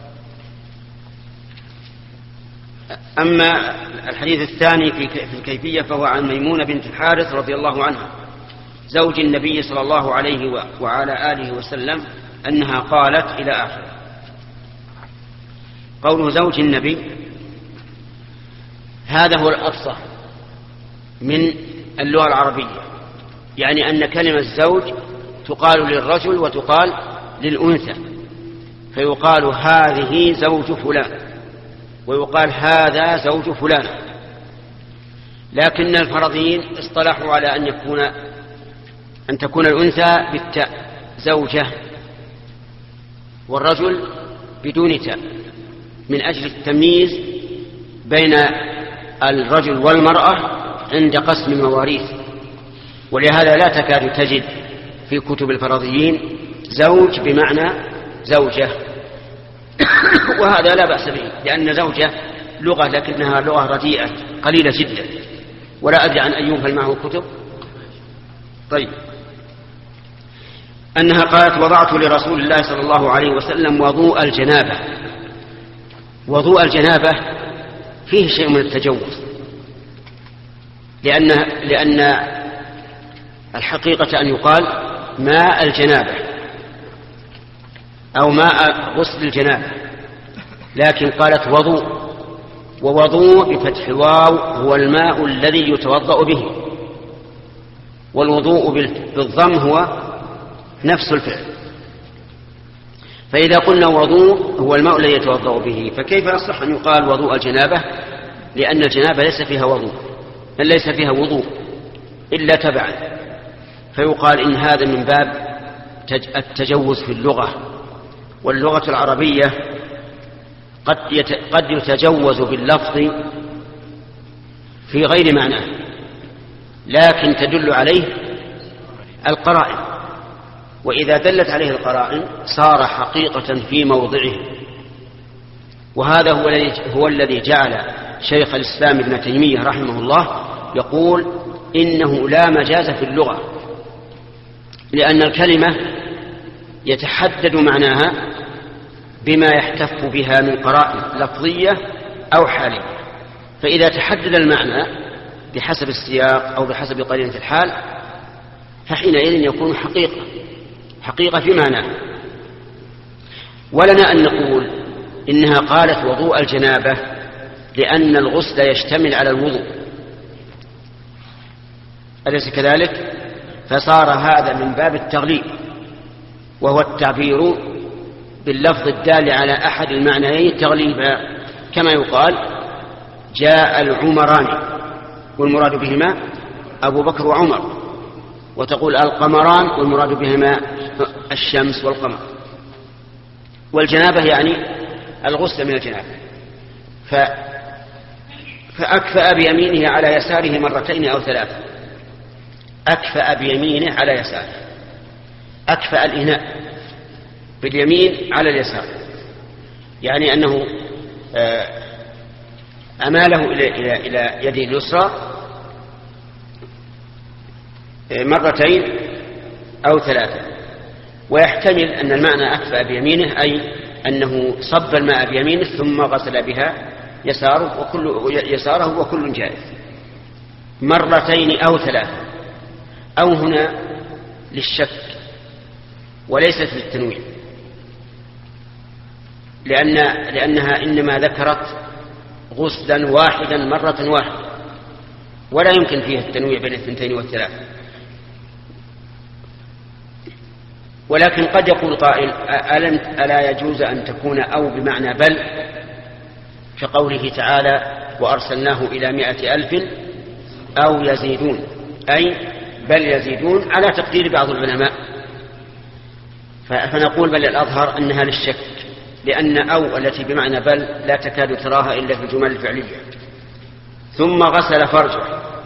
أما الحديث الثاني في الكيفية فهو عن ميمونة بنت الحارث رضي الله عنها زوج النبي صلى الله عليه وعلى آله وسلم أنها قالت إلى آخره. قوله زوج النبي هذا هو الأفصح من اللغة العربية، يعني أن كلمة زوج تقال للرجل وتقال للأنثى، فيقال هذه زوج فلان ويقال هذا زوج فلان. لكن الفرضيين اصطلحوا على أن تكون الأنثى بالتاء زوجة والرجل بدون تاء، من أجل التمييز بين الرجل والمرأة عند قسم المواريث. ولهذا لا تكاد تجد في كتب الفرضيين زوج بمعنى زوجة، وهذا لا بأس به، لأن زوجة لغة لكنها لغة رديئة قليلة جدا، ولا أدري عن أيهم هل معه كتب. طيب، أنها قالت: وضعت لرسول الله صلى الله عليه وسلم وضوء الجنابة. وضوء الجنابة فيه شيء من التجوز، لأن الحقيقة أن يقال ماء الجنابة أو ماء غسل الجنابة، لكن قالت وضوء، ووضوء بفتح الواو هو الماء الذي يتوضأ به، والوضوء بالضم هو نفس الفعل. فإذا قلنا وضوء هو الماء الذي يتوضأ به، فكيف يصح أن يقال وضوء الجنابة؟ لأن الجنابة ليس فيها وضوء إلا تبعا، فيقال إن هذا من باب التجوز في اللغة. واللغة العربية قد يتجوز باللفظ في غير معناه، لكن تدل عليه القرائن، وإذا دلت عليه القرائن صار حقيقة في موضعه. وهذا هو الذي جعل شيخ الإسلام ابن تيمية رحمه الله يقول إنه لا مجاز في اللغة، لأن الكلمة يتحدد معناها بما يحتف بها من قرائن لفظية أو حالية. فإذا تحدد المعنى بحسب السياق أو بحسب قرينة الحال فحينئذ يكون حقيقة في معناه. ولنا أن نقول إنها قالت وضوء الجنابة لأن الغسل يشتمل على الوضوء، أليس كذلك؟ فصار هذا من باب التغليب، وهو التعبير باللفظ الدال على أحد المعنيين تغليبا، كما يقال جاء العمران والمراد بهما أبو بكر وعمر، وتقول القمران والمراد بهما الشمس والقمر. والجنابة يعني الغسل من الجنابة. فأكفأ بيمينه على يساره مرتين أو ثلاثة. أكفأ بيمينه على يساره، أكفأ الإناء باليمين على اليسار، يعني أنه أماله إلى يده اليسرى مرتين أو 3. ويحتمل أن المعنى أكفأ بيمينه، أي أنه صب الماء بيمينه ثم غسل بها يساره وكل جائز. 2 أو 3، أو هنا للشك وليست للتنويع، لأنها إنما ذكرت غسلا واحدا مرة واحدة، ولا يمكن فيها التنويع بين 2 و3. ولكن قد يقول قائل: ألا يجوز أن تكون أو بمعنى بل، كقوله تعالى: وأرسلناه إلى 100,000 أو يزيدون، أي بل يزيدون، على تقدير بعض العلماء. فنقول بل الأظهر أنها للشك، لأن أو التي بمعنى بل لا تكاد تراها إلا في الجمل الفعلية. ثم غسل فرجه،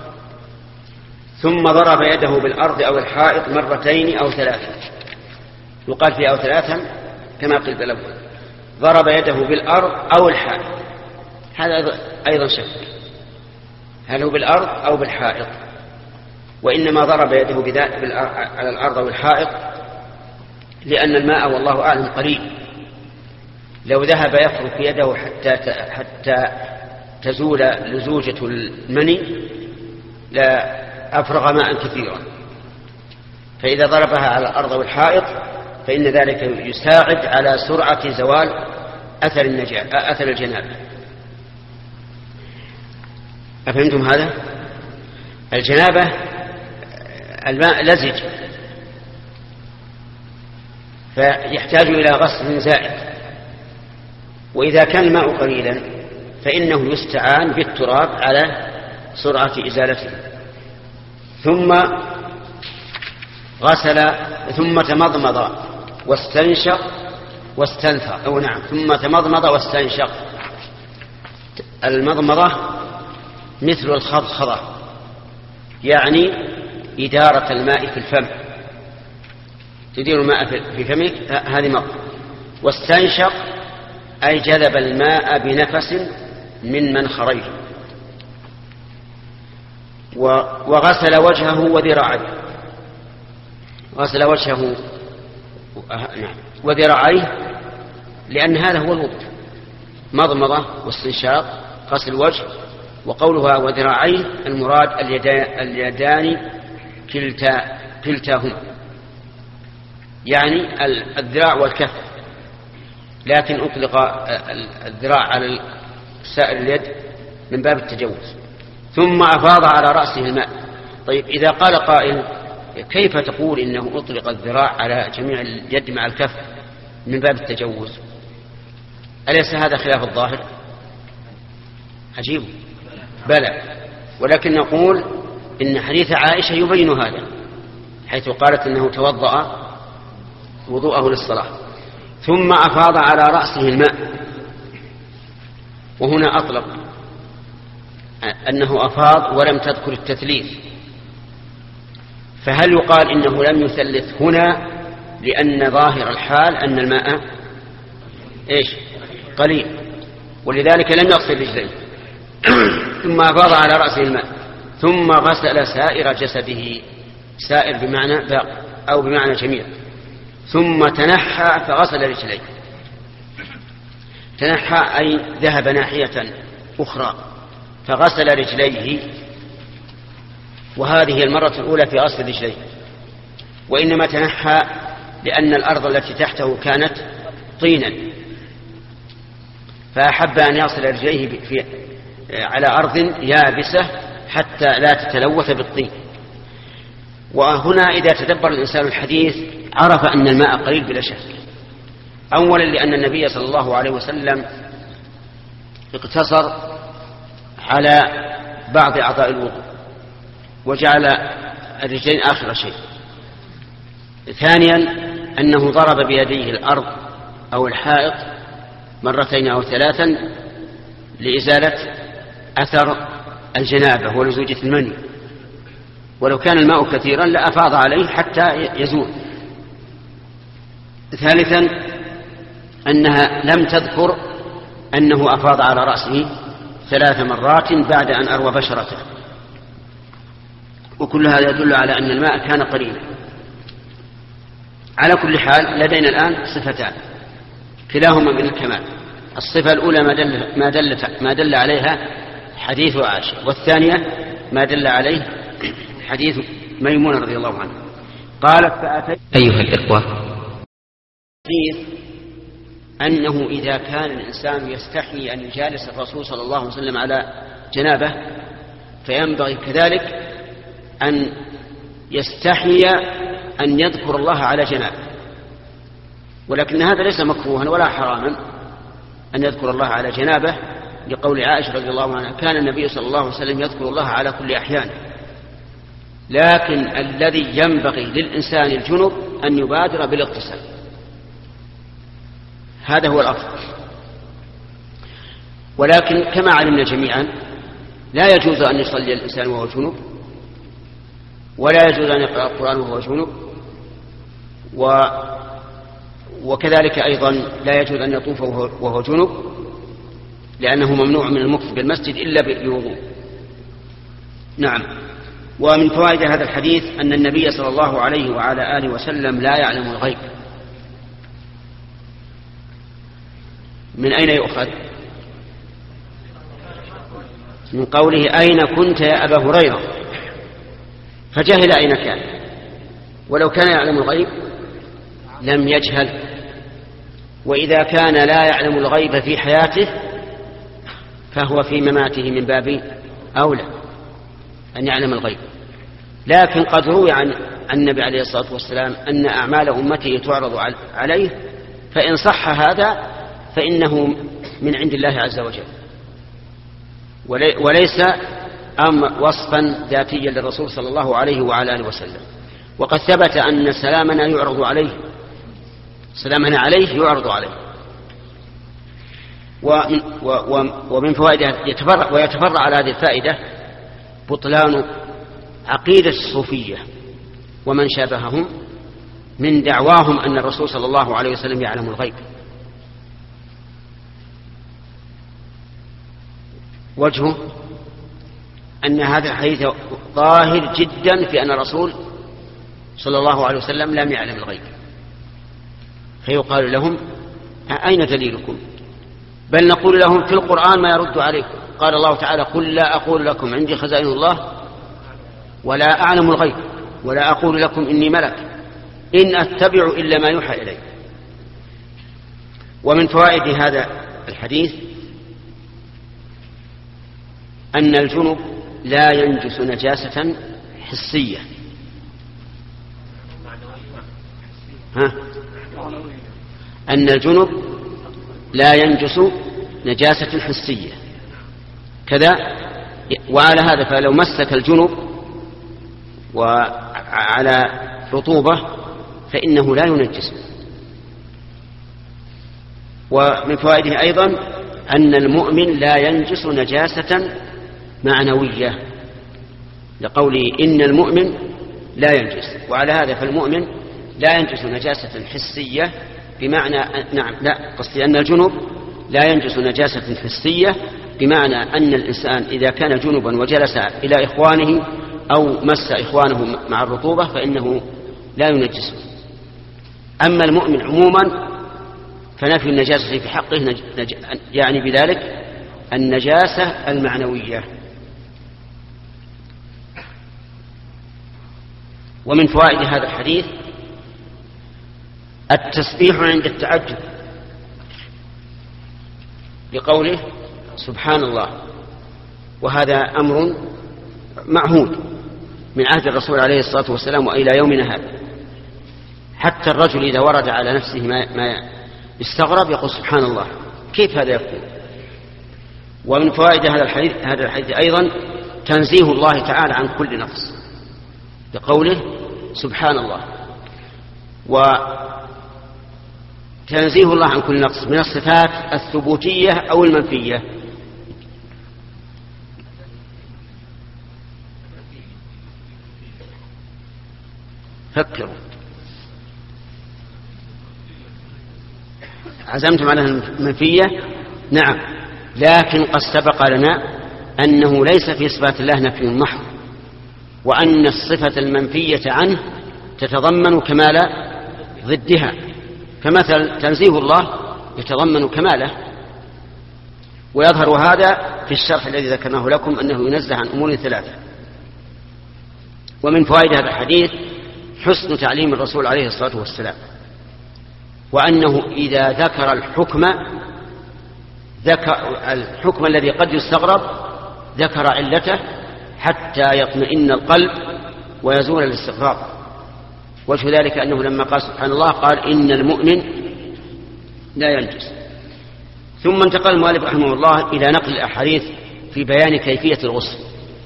ثم ضرب يده بالأرض أو الحائط 2 أو 3. يقال في أو 3 كما قلت الأول. ضرب يده بالأرض أو الحائط، هذا أيضا شك، هل هو بالأرض أو بالحائط؟ وإنما ضرب يده على الأرض أو الحائط لأن الماء والله أعلم قريب، لو ذهب يفرك يده حتى تزول لزوجة المني لا أفرغ ماء كثيرا، فإذا ضربها على الأرض أو الحائط فإن ذلك يساعد على سرعة زوال أثر الجنابة. أفهمتم هذا؟ الجنابة الماء لزج، فيحتاج إلى غسل زائد، وإذا كان الماء قليلا فإنه يستعان بالتراب على سرعة إزالته. ثم غسل، ثم تمضمض واستنشق واستنثر، أو نعم، ثم تمضمض واستنشق. المضمضة مثل الخضخضة، يعني إدارة الماء في الفم، تدير الماء في فمك، هذه مضمضة. واستنشق أي جذب الماء بنفس من منخريه. وغسل وجهه وذراعيه، غسل وجهه وذراعيه، لأن هذا هو الوضوء، مضمضة واستنشاق، غسل الوجه. وقولها وذراعيه المراد اليدان كلتاهما، يعني الذراع والكف، لكن أطلق الذراع على سائر اليد من باب التجوز. ثم أفاض على رأسه الماء. طيب، إذا قال قائل: كيف تقول إنه أطلق الذراع على جميع اليد مع الكف من باب التجوز؟ أليس هذا خلاف الظاهر؟ عجيب. بلى، ولكن نقول إن حديث عائشة يبين هذا، حيث قالت إنه توضأ وضوءه للصلاة. ثم أفاض على رأسه الماء، وهنا أطلق أنه أفاض ولم تذكر التثليث، فهل يقال إنه لم يثلث هنا لأن ظاهر الحال أن الماء قليل، ولذلك لم يغسل رجليه؟ ثم أفاض على رأسه الماء، ثم غسل سائر جسده، سائر بمعنى باقي أو بمعنى جميع. ثم تنحى فغسل رجليه. تنحى أي ذهب ناحية أخرى فغسل رجليه، وهذه المرة الأولى في غسل رجليه. وإنما تنحى لأن الأرض التي تحته كانت طينا، فأحب أن يغسل رجليه على أرض يابسة حتى لا تتلوث بالطين. وهنا إذا تدبر الإنسان الحديث عرف أن الماء قليل بلا شك. أولا لأن النبي صلى الله عليه وسلم اقتصر على بعض أعضاء الوضوء وجعل الرجلين آخر شيء. ثانيا أنه ضرب بيديه الأرض أو الحائط 2 أو 3 لإزالة أثر الجنابة ولزوجة المني، ولو كان الماء كثيرا لأفاض عليه حتى يزول. ثالثا أنها لم تذكر أنه أفاض على رأسه 3 مرات بعد أن أروى بشرته، وكل هذا يدل على أن الماء كان قليلا. على كل حال لدينا الآن صفتان كلاهما من الكمال. الصفة الأولى ما دل عليها حديث عائشة، والثانية ما دل عليه حديث ميمونة رضي الله عنها. قالت فأتيت أيها الإخوة، حديث أنه إذا كان الإنسان يستحي أن يجالس الرسول صلى الله عليه وسلم على جنابه فينبغي كذلك أن يستحي أن يذكر الله على جنابه، ولكن هذا ليس مكروها ولا حراما أن يذكر الله على جنابه، لقول عائشة رضي الله عنها كان النبي صلى الله عليه وسلم يذكر الله على كل أحيان. لكن الذي ينبغي للإنسان الجنب أن يبادر بالاغتسال، هذا هو الأفضل. ولكن كما علمنا جميعا لا يجوز أن يصلي الإنسان وهو جنب، ولا يجوز أن يقرأ القرآن وهو جنب، وكذلك أيضا لا يجوز أن يطوف وهو جنب، لأنه ممنوع من المكث بالمسجد إلا بوضوء. نعم. ومن فوائد هذا الحديث أن النبي صلى الله عليه وعلى آله وسلم لا يعلم الغيب. من أين يؤخذ؟ من قوله أين كنت يا أبا هريرة، فجهل أين كان، ولو كان يعلم الغيب لم يجهل. وإذا كان لا يعلم الغيب في حياته فهو في مماته من باب أولى أن يعلم الغيب. لكن قد روي عن النبي عليه الصلاة والسلام أن أعمال أمته تعرض عليه، فإن صح هذا فإنه من عند الله عز وجل، وليس وصفا ذاتيا للرسول صلى الله عليه وعلى آله وسلم. وقد ثبت أن سلامنا يعرض عليه، سلامنا عليه يعرض عليه. ومن فوائدها ويتفرع على هذه الفائدة بطلان عقيدة الصوفية ومن شابههم من دعواهم أن الرسول صلى الله عليه وسلم يعلم الغيب. وجهه أن هذا الحديث ظاهر جدا في أن الرسول صلى الله عليه وسلم لم يعلم الغيب، فيقال لهم أين دليلكم؟ بل نقول لهم في القرآن ما يرد عليكم. قال الله تعالى قل لا أقول لكم عندي خزائن الله ولا أعلم الغيب ولا أقول لكم إني ملك إن أتبع إلا ما يوحى إلي. ومن فوائد هذا الحديث أن الجنب لا ينجس نجاسة حسية. أن الجنب لا ينجس نجاسة حسية كذا. وعلى هذا فلو مسك الجنب وعلى رطوبة فإنه لا ينجس. ومن فوائده أيضا أن المؤمن لا ينجس نجاسة معنوية، لقوله إن المؤمن لا ينجس. وعلى هذا فالمؤمن لا ينجس نجاسة حسية بمعنى نعم لا قصدي أن الجنب لا ينجس نجاسة حسية بمعنى أن الإنسان إذا كان جنبا وجلس إلى إخوانه أو مس إخوانه مع الرطوبة فإنه لا ينجسه. أما المؤمن عموما فنفي النجاسة في حقه يعني بذلك النجاسة المعنوية. ومن فوائد هذا الحديث التسبيح عند التعجب، لقوله سبحان الله، وهذا أمر معهود من عهد الرسول عليه الصلاة والسلام وإلى يومنا هذا. حتى الرجل إذا ورد على نفسه ما يستغرب يقول سبحان الله، كيف هذا يكون؟ ومن فوائد هذا الحديث أيضا تنزيه الله تعالى عن كل نقص، بقوله سبحان الله. وتنزيه الله عن كل نقص من الصفات الثبوتية أو المنفية. فكروا، عزمتم على المنفية؟ نعم، لكن قد سبق لنا أنه ليس في صفات الله نفي محض، وأن الصفة المنفية عنه تتضمن كمال ضدها، فمثل تنزيه الله يتضمن كماله، ويظهر هذا في الشرح الذي ذكرناه لكم أنه ينزه عن أمور ثلاثة. ومن فوائد هذا الحديث حسن تعليم الرسول عليه الصلاة والسلام، وأنه إذا ذكر الحكم الذي قد يستغرب ذكر علته حتى يطمئن القلب ويزول الاستغراب. وجه ذلك أنه لما قال سبحان الله قال إن المؤمن لا ينجس. ثم انتقل المؤلف رحمه الله إلى نقل الأحاديث في بيان كيفية الغسل.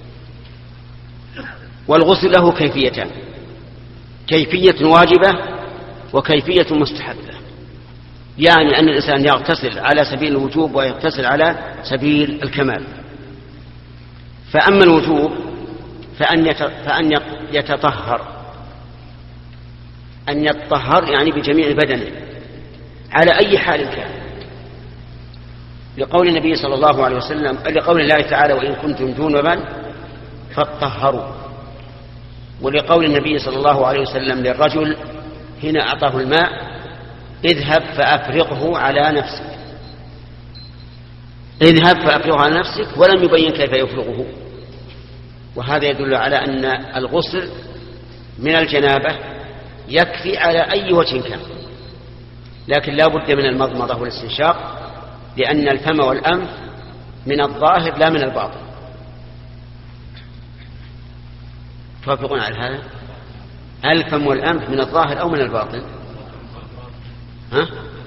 والغسل له كيفيتان: كيفية واجبة وكيفية مستحبة، يعني أن الإنسان يغتسل على سبيل الوجوب ويغتسل على سبيل الكمال. فأما الوجوب فأن يتطهر، أن يتطهر يعني بجميع بدنه على أي حال كان، لقول النبي صلى الله عليه وسلم، لقول الله تعالى وإن كنتم جنبا فاطهروا، ولقول النبي صلى الله عليه وسلم للرجل هنا أعطاه الماء اذهب فأفرغه على نفسك، اذهب فأفرغه على نفسك، ولم يبين كيف يفرغه. وهذا يدل على أن الغسل من الجنابة يكفي على أي وجه كان، لكن لا بد من المضمضة والاستنشاق، لأن الفم والأنف من الظاهر لا من الباطن. توافقون على هذا؟ الفم والأنف من الظاهر أو من الباطن؟ ها؟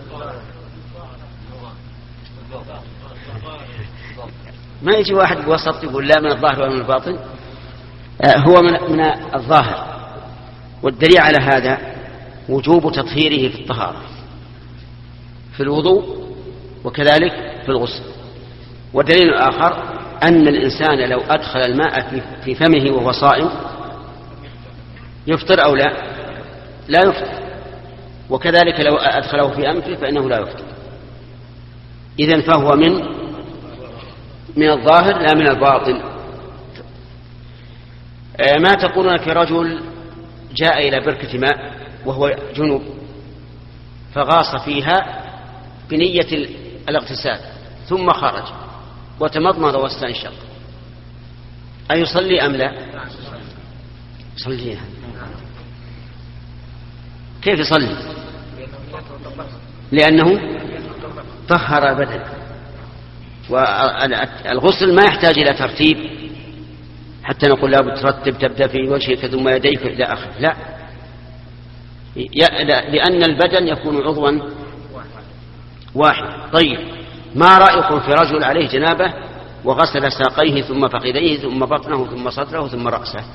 ما يجي واحد بوسط يقول لا من الظاهر ولا من الباطن، هو من الظاهر. والدليل على هذا وجوب تطهيره في الطهارة في الوضوء وكذلك في الغسل. والدليل الآخر أن الإنسان لو أدخل الماء في فمه وهو صائم يفطر أو لا يفطر، وكذلك لو أدخله في أنفه فإنه لا يفطر. إذن فهو من الظاهر لا من الباطن. ما تقولون في رجل جاء إلى بركة ماء وهو جنوب فغاص فيها بنية الاغتسال ثم خرج وتمضمض واستنشق، أيصلي أم لا؟ صليها. كيف يصلي؟ لأنه طهر بدنه. والغسل ما يحتاج إلى ترتيب حتى نقول لا بترتب تبدأ في وجهك ثم يديك إلى آخر، لا، لأن البدن يكون عضوا واحد. طيب، ما رأيكم في رجل عليه جنابة وغسل ساقيه ثم فخذيه ثم بطنه ثم صدره ثم رأسه؟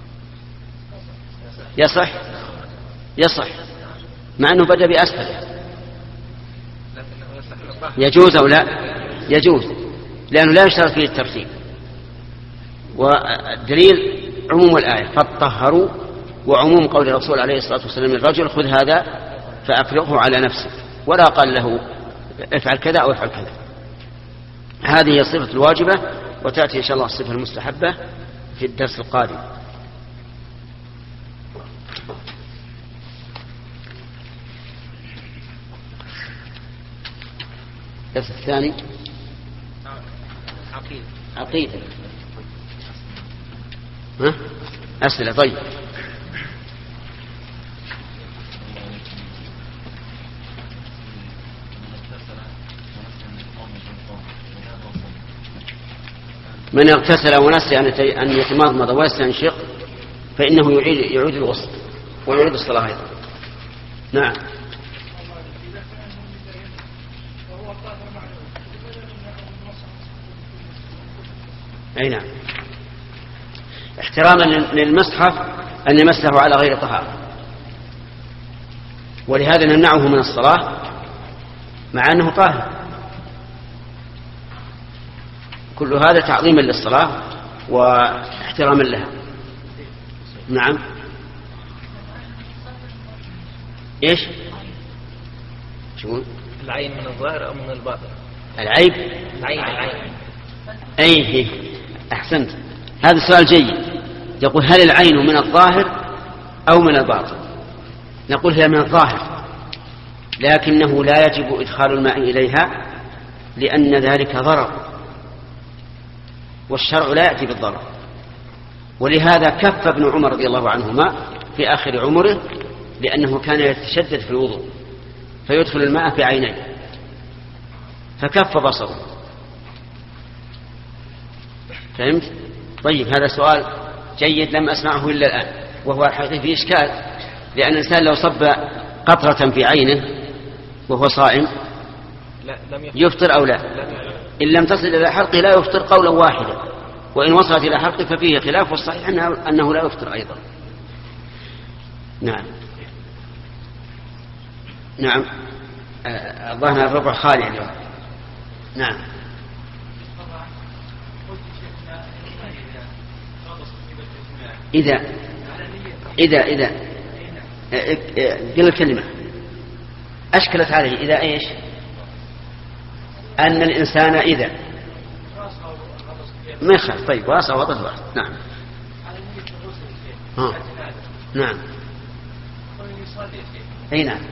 يصح مع أنه بدأ بأسفله. يجوز أو لا؟ يجوز، لأنه لا يشترط فيه الترتيب. والدليل عموم الآية فاطهروا، وعموم قول الرسول عليه الصلاة والسلام للرجل خذ هذا فأفرغه على نفسه، ولا قال له افعل كذا أو افعل كذا. هذه هي الصفة الواجبة، وتأتي إن شاء الله الصفة المستحبة في الدرس القادم. الدرس الثاني عقيدة. ها؟ أسئلة. طيب، من اغتسل ونسي أن يتمضمض ويستنشق فإنه يعيد الغسل ويعيد الصلاة أيضا. نعم. أي نعم، احتراما للمصحف أن يمسه على غير طهارة، ولهذا نمنعه من الصلاة مع أنه طاهر. كل هذا تعظيما للصلاة واحتراما لها. نعم. ايش؟ شو؟ العين من الظاهر أو من الباطن؟ العيب؟ العين. أيه، أحسنت، هذا سؤال جيد. يقول هل العين من الظاهر أو من الباطن؟ نقول هي من الظاهر، لكنه لا يجب إدخال الماء إليها لأن ذلك ضرر، والشرع لا يأتي بالضرر. ولهذا كف ابن عمر رضي الله عنهما في آخر عمره، لأنه كان يتشدد في الوضوء فيدخل الماء في عينيه فكف بصره. فهمت؟ طيب، هذا سؤال جيد لم أسمعه إلا الآن، وهو الحقيقة فيه إشكال، لأن الإنسان لو صب قطرة في عينه وهو صائم يفطر أو لا؟ إن لم تصل إلى حلقه لا يفطر قولا واحدا، وإن وصلت إلى حلقه ففيه خلاف، والصحيح أنه لا يفطر أيضا. نعم نعم. الظهر الربع خالي اليوم. نعم. إذا قل الكلمة أشكلت عليه. إذا إيش؟ أن الإنسان إذا ما يخاف. طيب، واسع وضط واحد. نعم. نعم. أي نعم.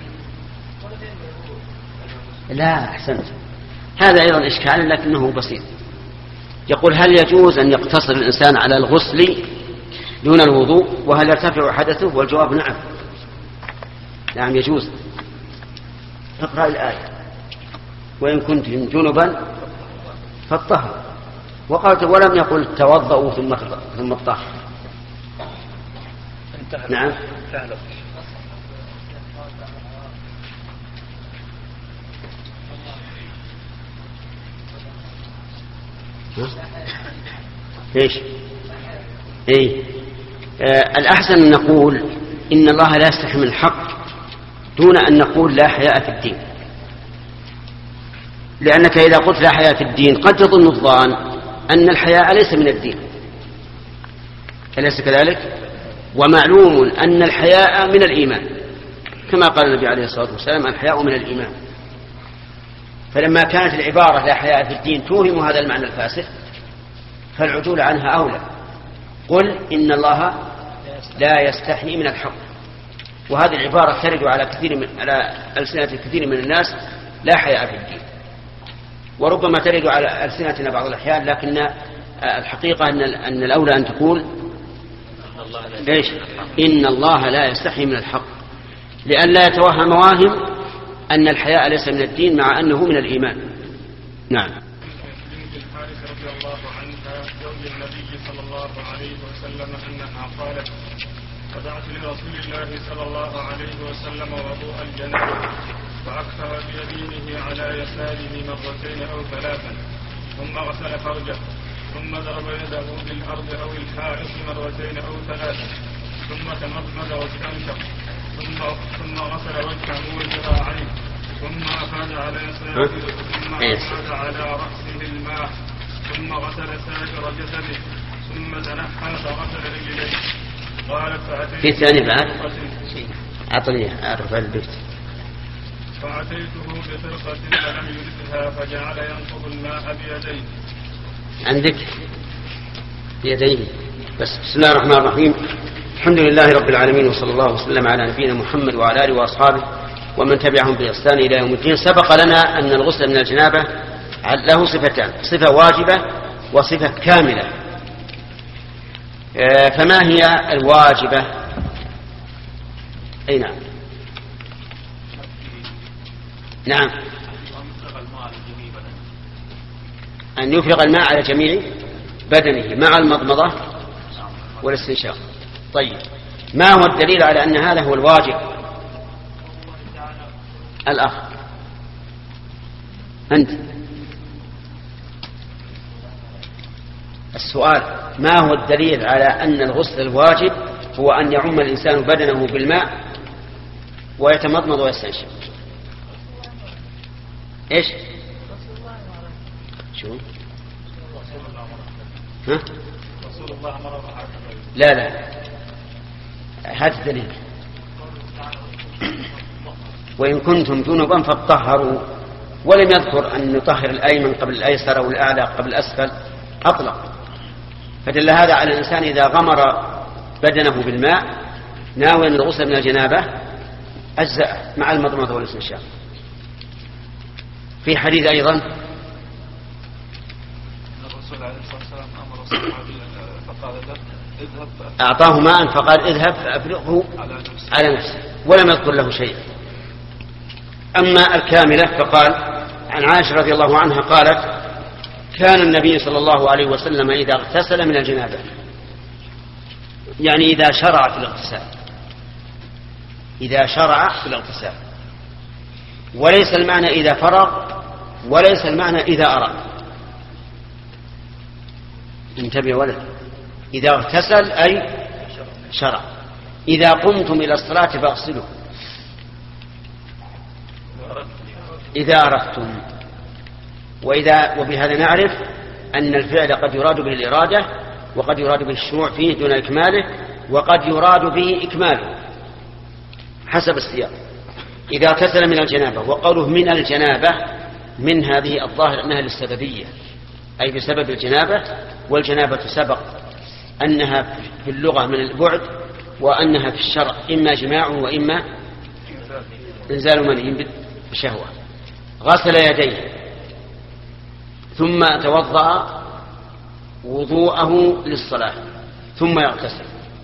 لا، أحسنت. هذا أيضا إشكال لكنه بسيط. يقول: هل يجوز أن يقتصر الإنسان على الغسل دون الوضوء، وهل يرتفع حدثه؟ والجواب نعم. نعم يجوز. اقرأ الآية: وإن كنتم جنبا فاطهروا. وقالت ولم يقل توضؤوا ثم اطهروا. نعم. ايش؟ الأحسن أن نقول إن الله لا يستحي من الحق دون أن نقول لا حياء في الدين، لأنك إذا قلت لا حياء في الدين قد يظن الظان أن الحياء ليس من الدين، أليس كذلك؟ ومعلوم أن الحياء من الإيمان، كما قال النبي عليه الصلاة والسلام: الحياء من الإيمان. فلما كانت العبارة لا حياء في الدين توهم هذا المعنى الفاسد فالعدول عنها أولى. قل إن الله لا يستحي من الحق، وهذه العبارة ترد على ألسنة كثير من الناس لا حياء في الدين، وربما ترد على ألسنتنا بعض الأحيان، لكن الحقيقة أن الأولى أن تقول إيش؟ إن الله لا يستحي من الحق، لئلا يتوهم واهم أن الحياء ليس من الدين مع أنه من الإيمان. نعم. رضي الله عنها زوج النبي صلى الله عليه وسلم أنها قالت: فدعت لرسول الله صلى الله عليه وسلم وضوء الجنابة فأكثر بيمينه على يساره مرتين أو ثلاثا، ثم غسل فرجه، ثم ضرب يده بالأرض أو الحائط مرتين أو ثلاثا، ثم تمضمض واستنشق، ثم غسل وجهه وذراعيه، ثم أفاد على يساره، ثم أفاد على رأسه الماء، ثم غسل سائر جسده، ثم تنحى فغسل رجليه. قالت: في ثاني بعد أعطني أعرف البيت. فأتيته بفرقة فلم يجدها فجعل ينقض الماء بيديه. عندك بيديه بس. بسم الله الرحمن الرحيم. الحمد لله رب العالمين، وصلى الله وسلم على نبينا محمد وعلى آله وأصحابه ومن تبعهم بإحسان إلى يوم الدين. سبق لنا أن الغسل من الجنابة له صفتان: صفة واجبة وصفة كاملة. فما هي الواجبة؟ أي نعم. نعم، أن يفرغ الماء على جميع بدنه مع المضمضة والاستنشاق. طيب، ما هو الدليل على أن هذا هو الواجب؟ الأخ أنت. السؤال: ما هو الدليل على أن الغسل الواجب هو أن يعم الإنسان بدنه بالماء ويتمضمض ويستنشق؟ إيش؟ شو؟ ها؟ لا هذا الدليل. وإن كنتم جنبا فاطهروا، ولم يذكر أن نطهر الأيمن قبل الأيسر أو الأعلى قبل الأسفل، أطلق. فدل هذا على الإنسان إذا غمر بدنه بالماء ناويا الغسل من الجنابة أجزاء مع المضمضة والاستنشاق. في حديث أيضا الرسول عليه الصلاة والسلام أمر الصحابي فقال له اذهب أعطاه ماء فقال اذهب فأفرغه على نفسه ولم يذكر له شيء. أما الكاملة فقال عن عائشة رضي الله عنها قالت كان النبي صلى الله عليه وسلم إذا اغتسل من الجنابة، يعني إذا شرع في الاغتسال، إذا شرع في الاغتسال، وليس المعنى إذا فرغ، وليس المعنى إذا أراد. انتبه ولد، إذا اغتسل أي شرع. إذا قمتم إلى الصلاة فاغسلوا إذا أردتم. وبهذا نعرف أن الفعل قد يراد به الإرادة، وقد يراد به الشروع فيه دون إكماله، وقد يراد به إكماله حسب السياق. إذا اغتسل من الجنابة، وقوله من الجنابة من هذه الظاهر أنها للسببية، أي بسبب الجنابة، والجنابة سبق أنها في اللغة من البعد، وأنها في الشرع إما جماع وإما إنزال مني بشهوة. غسل يديه ثم توضأ وضوءه للصلاة ثم يغتسل.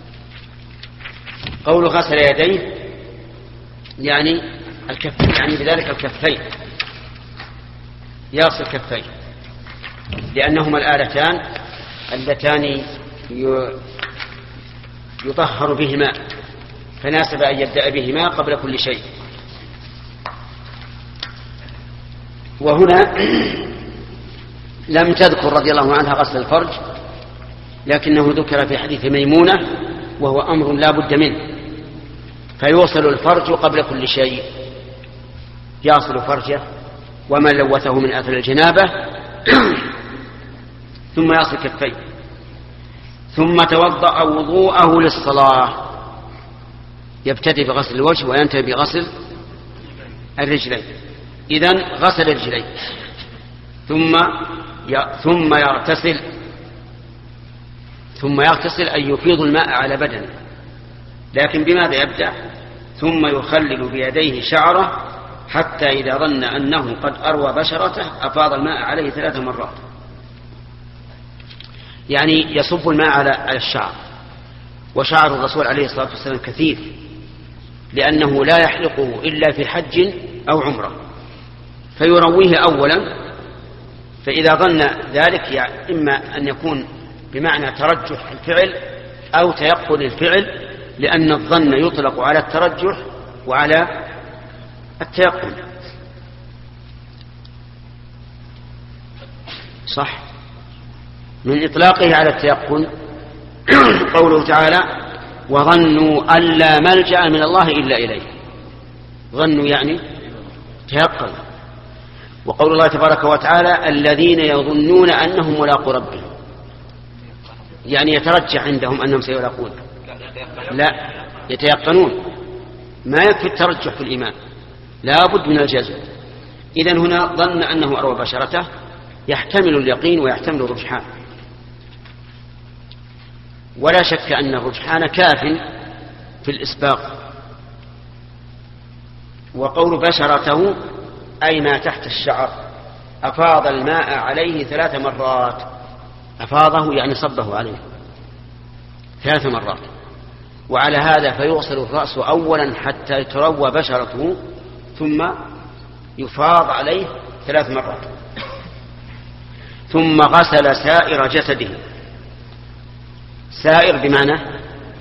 قول غسل يديه يعني الكفين، يعني بذلك الكفين، يغسل كفيه، لأنهما الآلتان اللتان يطهر بهما، فناسب أن يبدأ بهما قبل كل شيء. وهنا لم تذكر رضي الله عنها غسل الفرج، لكنه ذكر في حديث ميمونة، وهو أمر لا بد منه، فيوصل الفرج قبل كل شيء، يصل فرجه وما لوثه من أثر الجنابة ثم يصل كفيه، ثم توضأ وضوءه للصلاة، يبتدئ بغسل الوجه وينتهي بغسل الرجلين. إذن غسل الرجلين ثم يغتسل أن يفيض الماء على بدنه، لكن بماذا يبدأ؟ ثم يخلل بيديه شعره حتى إذا ظن أنه قد أروى بشرته أفاض الماء عليه 3 مرات، يعني يصب الماء على الشعر. وشعر الرسول عليه الصلاة والسلام كثير، لأنه لا يحلقه إلا في حج أو عمرة، فيرويه أولا، فإذا ظن ذلك يعني إما أن يكون بمعنى ترجح الفعل أو تيقن الفعل، لأن الظن يطلق على الترجح وعلى التيقن، صح؟ من إطلاقه على التيقن قوله تعالى وظنوا أن لا ملجأ من الله إلا إليه، ظنوا يعني تيقن. وقول الله تبارك وتعالى الذين يظنون أنهم ملاقو ربهم، يعني يترجح عندهم أنهم سيلاقون، لا يتيقنون. ما يكفي الترجح في الإيمان، لا بد من الجزم. إذن هنا ظن أنه أروى بشرته، يحتمل اليقين ويحتمل الرجحان، ولا شك أن الرجحان كاف في الإسباق. وقول بشرته أي ما تحت الشعر، أفاض الماء عليه 3 مرات، أفاضه يعني صبه عليه 3 مرات. وعلى هذا فيغسل الرأس أولا حتى تروى بشرته، ثم يفاض عليه 3 مرات، ثم غسل سائر جسده. سائر بمعنى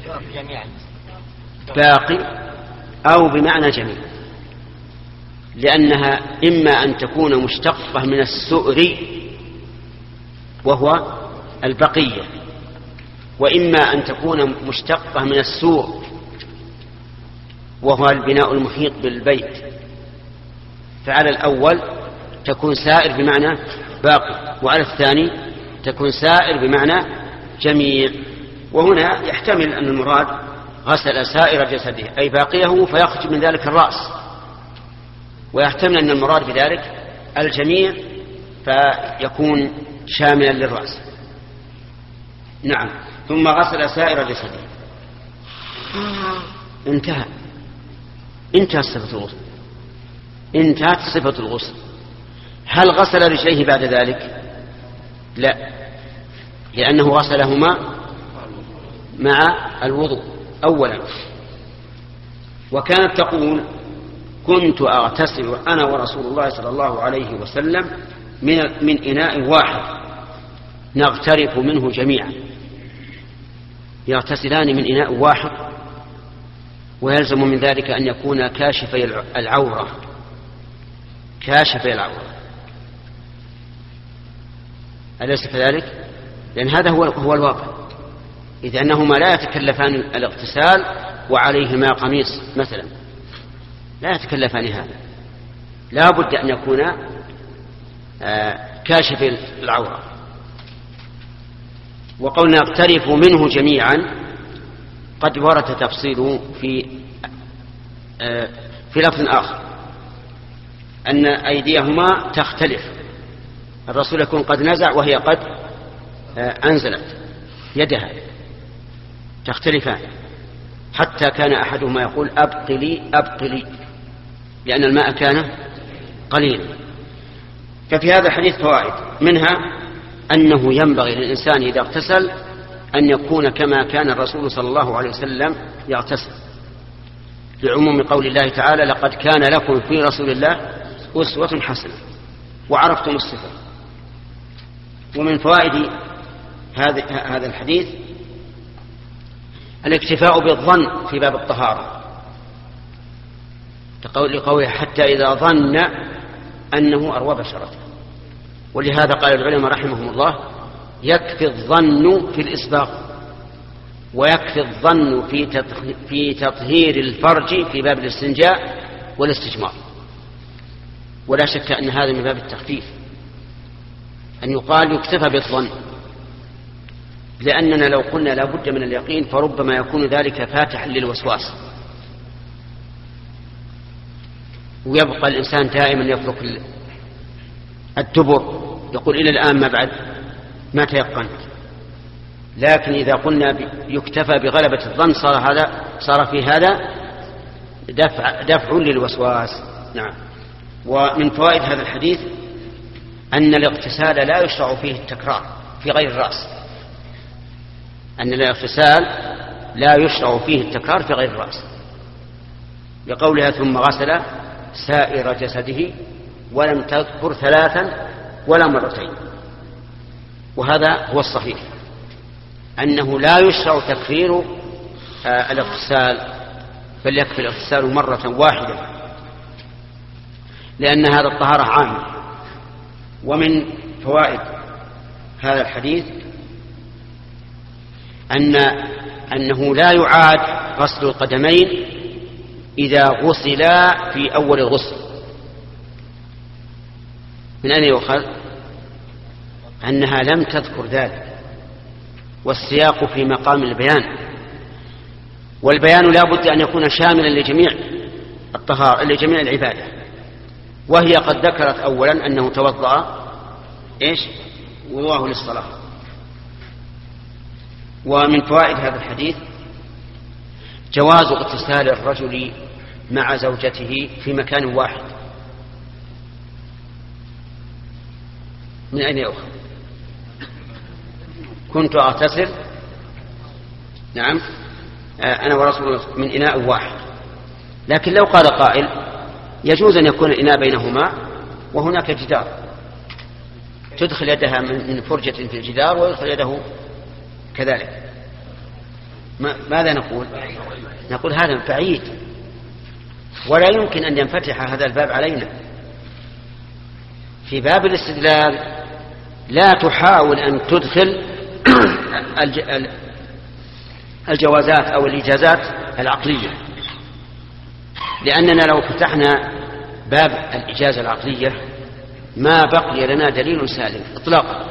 باقي أو بمعنى جميع، لأنها إما أن تكون مشتقة من السؤر وهو البقية، وإما أن تكون مشتقة من السور وهو البناء المحيط بالبيت. فعلى الأول تكون سائر بمعنى باقي، وعلى الثاني تكون سائر بمعنى جميع. وهنا يحتمل أن المراد غسل سائر جسده أي باقيه فيخرج من ذلك الرأس، ويحتمل أن المراد بذلك الجميع فيكون شاملا للرأس. نعم. ثم غسل سائر جسده، انتهى. انتهت صفة الغسل، انتهت صفة الغسل. هل غسل رجليه بعد ذلك؟ لا، لأنه غسلهما مع الوضوء أولا. وكانت تقول: كنت أغتسل أنا ورسول الله صلى الله عليه وسلم من إناء واحد نغترف منه جميعا. يغتسلان من إناء واحد، ويلزم من ذلك أن يكون كاشفي العورة، كاشفي العورة، أليس كذلك؟ لأن هذا هو الواقع، إذ أنهما لا يتكلفان الاغتسال وعليهما قميص مثلا، لا يتكلفان هذا، لا بد أن يكون كاشف العورة. وقولنا اغترف منه جميعا قد ورد تفصيله في لفظ آخر، أن أيديهما تختلف، الرسول يكون قد نزع وهي قد أنزلت يدها، تختلفان، حتى كان أحدهما يقول: أبقلي أبقلي، لأن الماء كان قليلا. ففي هذا الحديث فوائد، منها أنه ينبغي للإنسان إذا اغتسل أن يكون كما كان الرسول صلى الله عليه وسلم يغتسل، لعموم قول الله تعالى: لقد كان لكم في رسول الله أسوة حسنة، وعرفتم الصفة. ومن فوائد هذا الحديث الاكتفاء بالظن في باب الطهارة، لقوله: حتى إذا ظن أنه أروى بشرته. ولهذا قال العلماء رحمهم الله: يكفي الظن في الإسباغ، ويكفي الظن في تطهير الفرج في باب الاستنجاء والاستجمار. ولا شك أن هذا من باب التخفيف، أن يقال يكتفى بالظن، لأننا لو قلنا لا بد من اليقين فربما يكون ذلك فاتحا للوسواس، ويبقى الإنسان دائما يفرق الدبر، يقول: إلى الآن ما بعد ما تيقنت. لكن إذا قلنا يكتفى بغلبة الظن صار في هذا دفع للوسواس. نعم. ومن فوائد هذا الحديث أن الاغتسال لا يشرع فيه التكرار في غير الرأس، أن الاغتسال لا يشرع فيه التكرار في غير الرأس، لقولها: ثم غسل سائر جسده ولم تذكر 3 ولا مرتين. وهذا هو الصحيح، أنه لا يشرع تكرير الاغتسال، بل يكفي الاغتسال مرة واحدة، لأن هذا الطهارة عامة. ومن فوائد هذا الحديث أنه لا يعاد غسل القدمين إذا غسلا في أول الغسل. من أين يؤخذ؟ أنها لم تذكر ذلك، والسياق في مقام البيان، والبيان لا بد أن يكون شاملا لجميع الطهارة لجميع العبادة. وهي قد ذكرت أولا أنه توضأ وضوءه للصلاة. ومن فوائد هذا الحديث جواز اغتسال الرجل مع زوجته في مكان واحد. من أين يؤخذ؟ كنت أغتسل، نعم، أنا ورسول الله من إناء واحد. لكن لو قال قائل: يجوز أن يكون الإناء بينهما وهناك جدار، تدخل يدها من فرجة في الجدار ويدخل يده كذلك، ماذا نقول؟ نقول هذا بعيد، ولا يمكن أن ينفتح هذا الباب علينا. في باب الاستدلال لا تحاول أن تدخل الجوازات أو الإجازات العقلية، لأننا لو فتحنا باب الإجازة العقلية ما بقي لنا دليل سالم إطلاقا.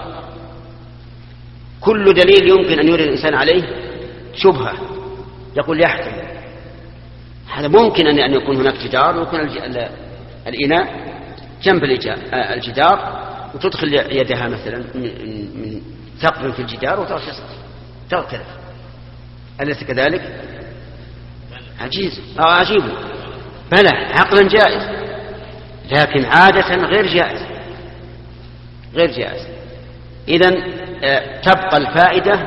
كل دليل يمكن أن يرد الإنسان عليه شبهة يقول يحتمل هذا، ممكن أن يكون هناك جدار ويكون الإناء جنب الجدار وتدخل يدها مثلا من ثقب في الجدار وتغترف. أليس كذلك؟ عجيب. بلى عقلا جائز، لكن عادة غير جائز. إذن تبقى الفائدة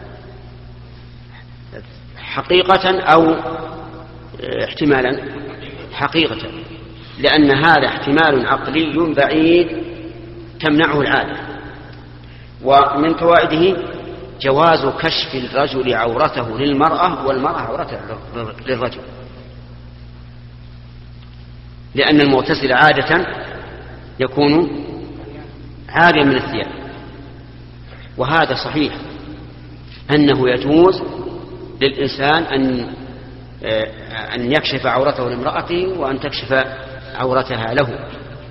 حقيقة أو احتمالا حقيقة، لأن هذا احتمال عقلي بعيد تمنعه العادة. ومن فوائده جواز كشف الرجل عورته للمرأة والمرأة عورته للرجل، لأن المغتسل عادة يكون عاريا من الثياب. وهذا صحيح أنه يجوز للإنسان أن يكشف عورته لامرأته وأن تكشف عورتها له،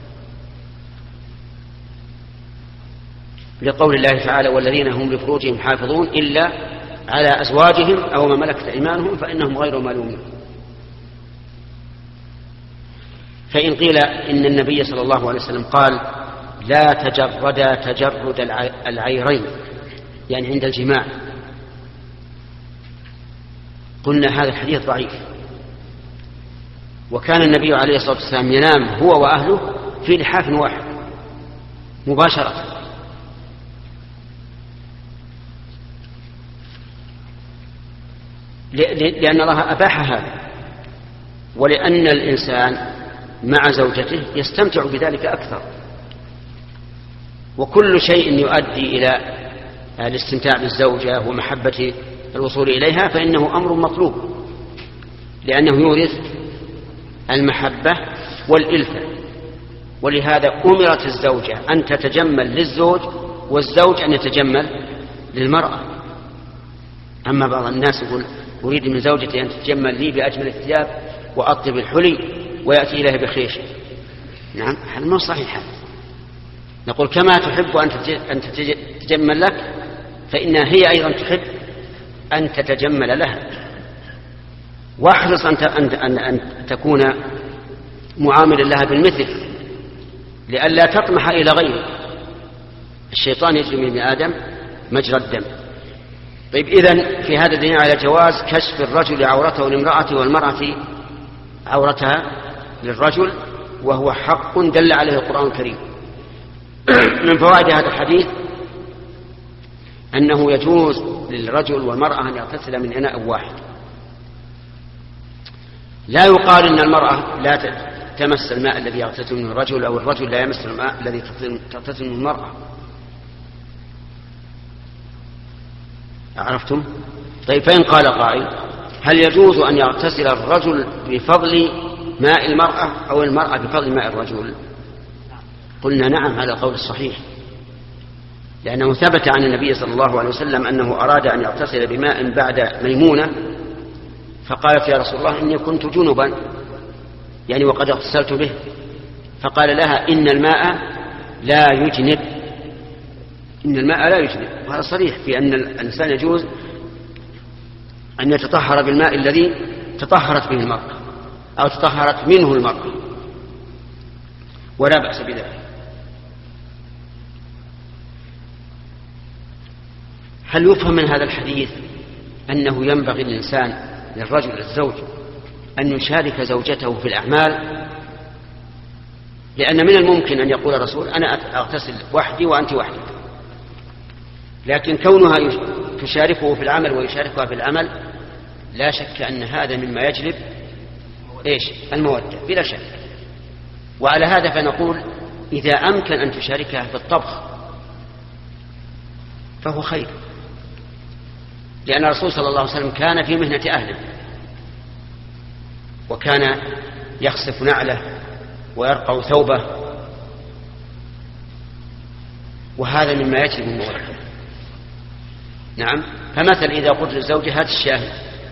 لقول الله تعالى: والذين هم لفروجهم حافظون إلا على أزواجهم أو ما ملكت أيمانهم فإنهم غير ملومين. فإن قيل إن النبي صلى الله عليه وسلم قال: لا تجردا تجرد العيرين، يعني عند الجماع، قلنا هذا الحديث ضعيف، وكان النبي عليه الصلاة والسلام ينام هو وأهله في لحاف واحد مباشرة، لأن الله أباح هذا، ولأن الإنسان مع زوجته يستمتع بذلك أكثر. وكل شيء يؤدي إلى الاستمتاع بالزوجة ومحبة الوصول إليها فإنه أمر مطلوب، لأنه يورث المحبة والإلفة. ولهذا أمرت الزوجة أن تتجمل للزوج، والزوج أن يتجمل للمرأة. أما بعض الناس يقول: أريد من زوجتي أن تتجمل لي بأجمل الثياب وأطيب الحلي ويأتي إليه بخيش. نعم، هذا مو صحيح. نقول: كما تحب أن تتجمل لك فإنها هي أيضا تحب أن تتجمل لها. واحرص أن تكون معاملا لها بالمثل لئلا تطمح إلى غيره. الشيطان يجري من ابن آدم مجرى الدم. طيب، إذن في هذا الدليل على جواز كشف الرجل عورته لامرأته والمرأة عورتها للرجل، وهو حق دل عليه القرآن الكريم. من فوائد هذا الحديث أنه يجوز للرجل والمرأة أن يغتسل من إناء واحد. لا يقال إن المرأة لا تمس الماء الذي يغتسل منه الرجل، أو الرجل لا يمس الماء الذي تغتسل منه المرأة. عرفتم؟ طيب، فإن قال قائل: هل يجوز أن يغتسل الرجل بفضل ماء المرأة أو المرأة بفضل ماء الرجل؟ قلنا: نعم، على القول الصحيح، لأنه ثبت عن النبي صلى الله عليه وسلم أنه أراد أن يغتسل بماء بعد ميمونة، فقالت: يا رسول الله، إني كنت جنبا، يعني وقد اغتسلت به. فقال لها: إن الماء لا يجنب، إن الماء لا يجنب. وهذا صريح في أن الإنسان يجوز أن يتطهر بالماء الذي تطهرت به المرأة أو تطهرت منه المرأة، ولا بأس بذلك. هل يفهم من هذا الحديث أنه ينبغي للإنسان للرجل الزوج أن يشارك زوجته في الأعمال؟ لأن من الممكن أن يقول الرسول: أنا أغتسل وحدي وأنت وحدك، لكن كونها تشاركه في العمل ويشاركها في العمل لا شك أن هذا مما يجلب المودة بلا شك. وعلى هذا فنقول: إذا أمكن أن تشاركها في الطبخ فهو خير، لأن الرسول صلى الله عليه وسلم كان في مهنة أهله، وكان يخسف نعله ويرقع ثوبه، وهذا مما يجلب المودة. نعم، فمثل إذا قلت للزوجة: هات الشاهي،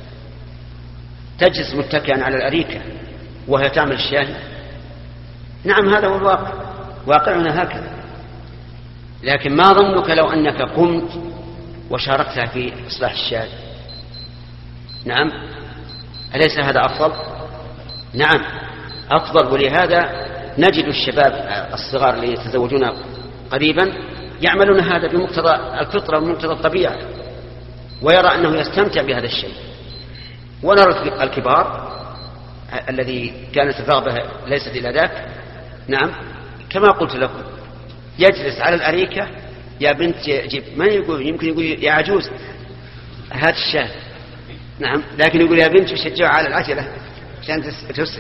تجلس متكئا على الأريكة وهي تعمل الشاهي. نعم، هذا هو الواقع، واقعنا هكذا. لكن ما ظنك لو أنك قمت وشاركتها في إصلاح الشاي؟ نعم، أليس هذا أفضل؟ نعم، أفضل. ولهذا نجد الشباب الصغار اللي يتزوجون قريبا يعملون هذا بمقتضى الفطرة ومقتضى الطبيعة، ويرى أنه يستمتع بهذا الشيء. ونرى الكبار الذي كانت الرغبة ليست إلى ذاك، نعم كما قلت لكم، يجلس على الأريكة، يا بنت جيب، ما يقول، يمكن يقول يا عجوز هات الشاه، نعم، لكن يقول يا بنت يشجعها على العجلة عشان تسرع.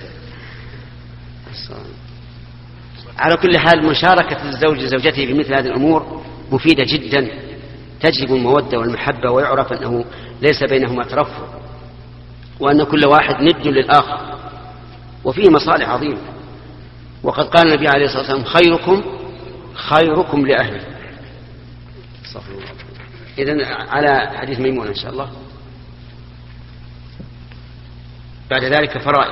على كل حال مشاركة الزوج لزوجته في مثل هذه الأمور مفيدة جدا، تجلب المودة والمحبة، ويعرف أنه ليس بينهما ترفض، وأن كل واحد ند للآخر، وفيه مصالح عظيمة. وقد قال النبي عليه الصلاة والسلام خيركم لأهله. إذن على حديث ميمون إن شاء الله. بعد ذلك فرائض.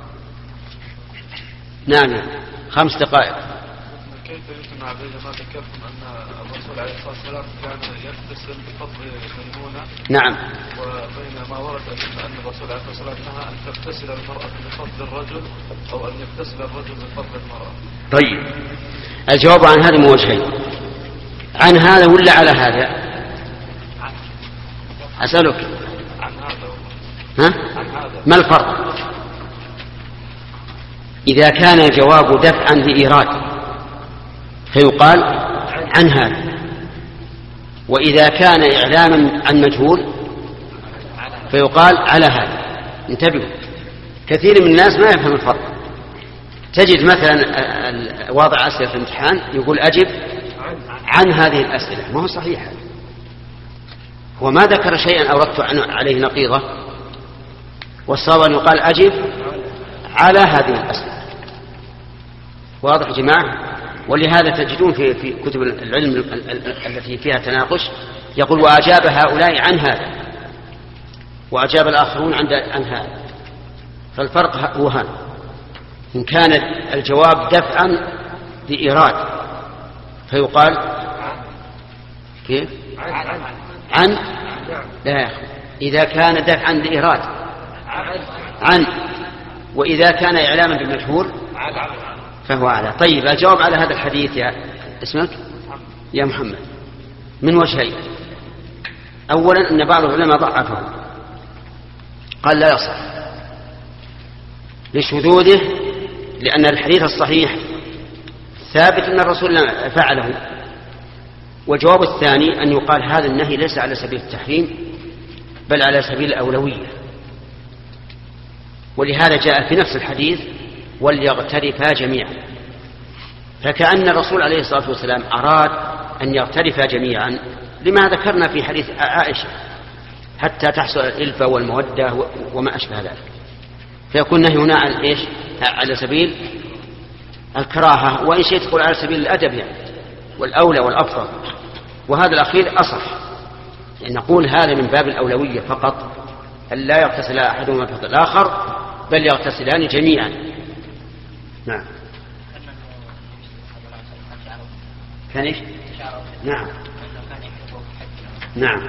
نعم 5 دقائق. كيف يجمع بين ما ذكرتم أن الرسول عليه الصلاة والسلام كان يغتسل بفضل ميمونة، نعم، وبين ما ورد أن الرسول عليه الصلاة والسلام نهى أن تغتسل المرأة بفضل الرجل، أو أن يغتسل الرجل بفضل المرأة؟ طيب الجواب عن هذا من وجهين، عن هذا ولا على هذا؟ أسألك عن هذا. ها؟ عن هذا. ما الفرق؟ إذا كان الجواب دفعا لإيراد فيقال عن هذا، وإذا كان إعلاما عن مجهول فيقال على هذا. انتبهوا، كثير من الناس ما يفهم الفرق. تجد مثلا واضع أسئلة في الامتحان يقول أجب عن هذه الأسئلة، ما هو صحيح، هو ما ذكر شيئا أوردت عليه نقيضة، والصواب أن يقال أجب على هذه الأسئلة. واضح يا جماعة؟ ولهذا تجدون في كتب العلم التي فيها تناقش يقول وأجاب هؤلاء عن هذا، وأجاب الآخرون عن هذا. فالفرق هو هذا، إن كان الجواب دفعا لإيراد فيقال كيف؟ عن لا يا أخي، إذا كان دفعا لإيراد عن، وإذا كان إعلاما بالمجهول فهو على. طيب الجواب على هذا الحديث يا اسمك يا محمد من وجهين. أولا أن بعض العلماء ضعفه، قال لا يصح لشذوذه، لأن الحديث الصحيح ثابت أن الرسول فعله. والجواب الثاني أن يقال هذا النهي ليس على سبيل التحريم بل على سبيل الأولوية، ولهذا جاء في نفس الحديث وليغترفا جميعا، فكأن الرسول عليه الصلاة والسلام أراد أن يغترفا جميعا لما ذكرنا في حديث عائشة، حتى تحصل الإلفة والمودة وما أشبه ذلك، فيكون نهي هنا عن إيش؟ على سبيل الكراهة، وإن شئت تقول على سبيل الأدب يعني، والأولى والأفضل، وهذا الأخير أصح، يعني نقول هذا من باب الأولوية فقط، أن لا يغتسل أحدهما بفضل الآخر بل يغتسلان جميعا. نعم كان إيش؟ نعم نعم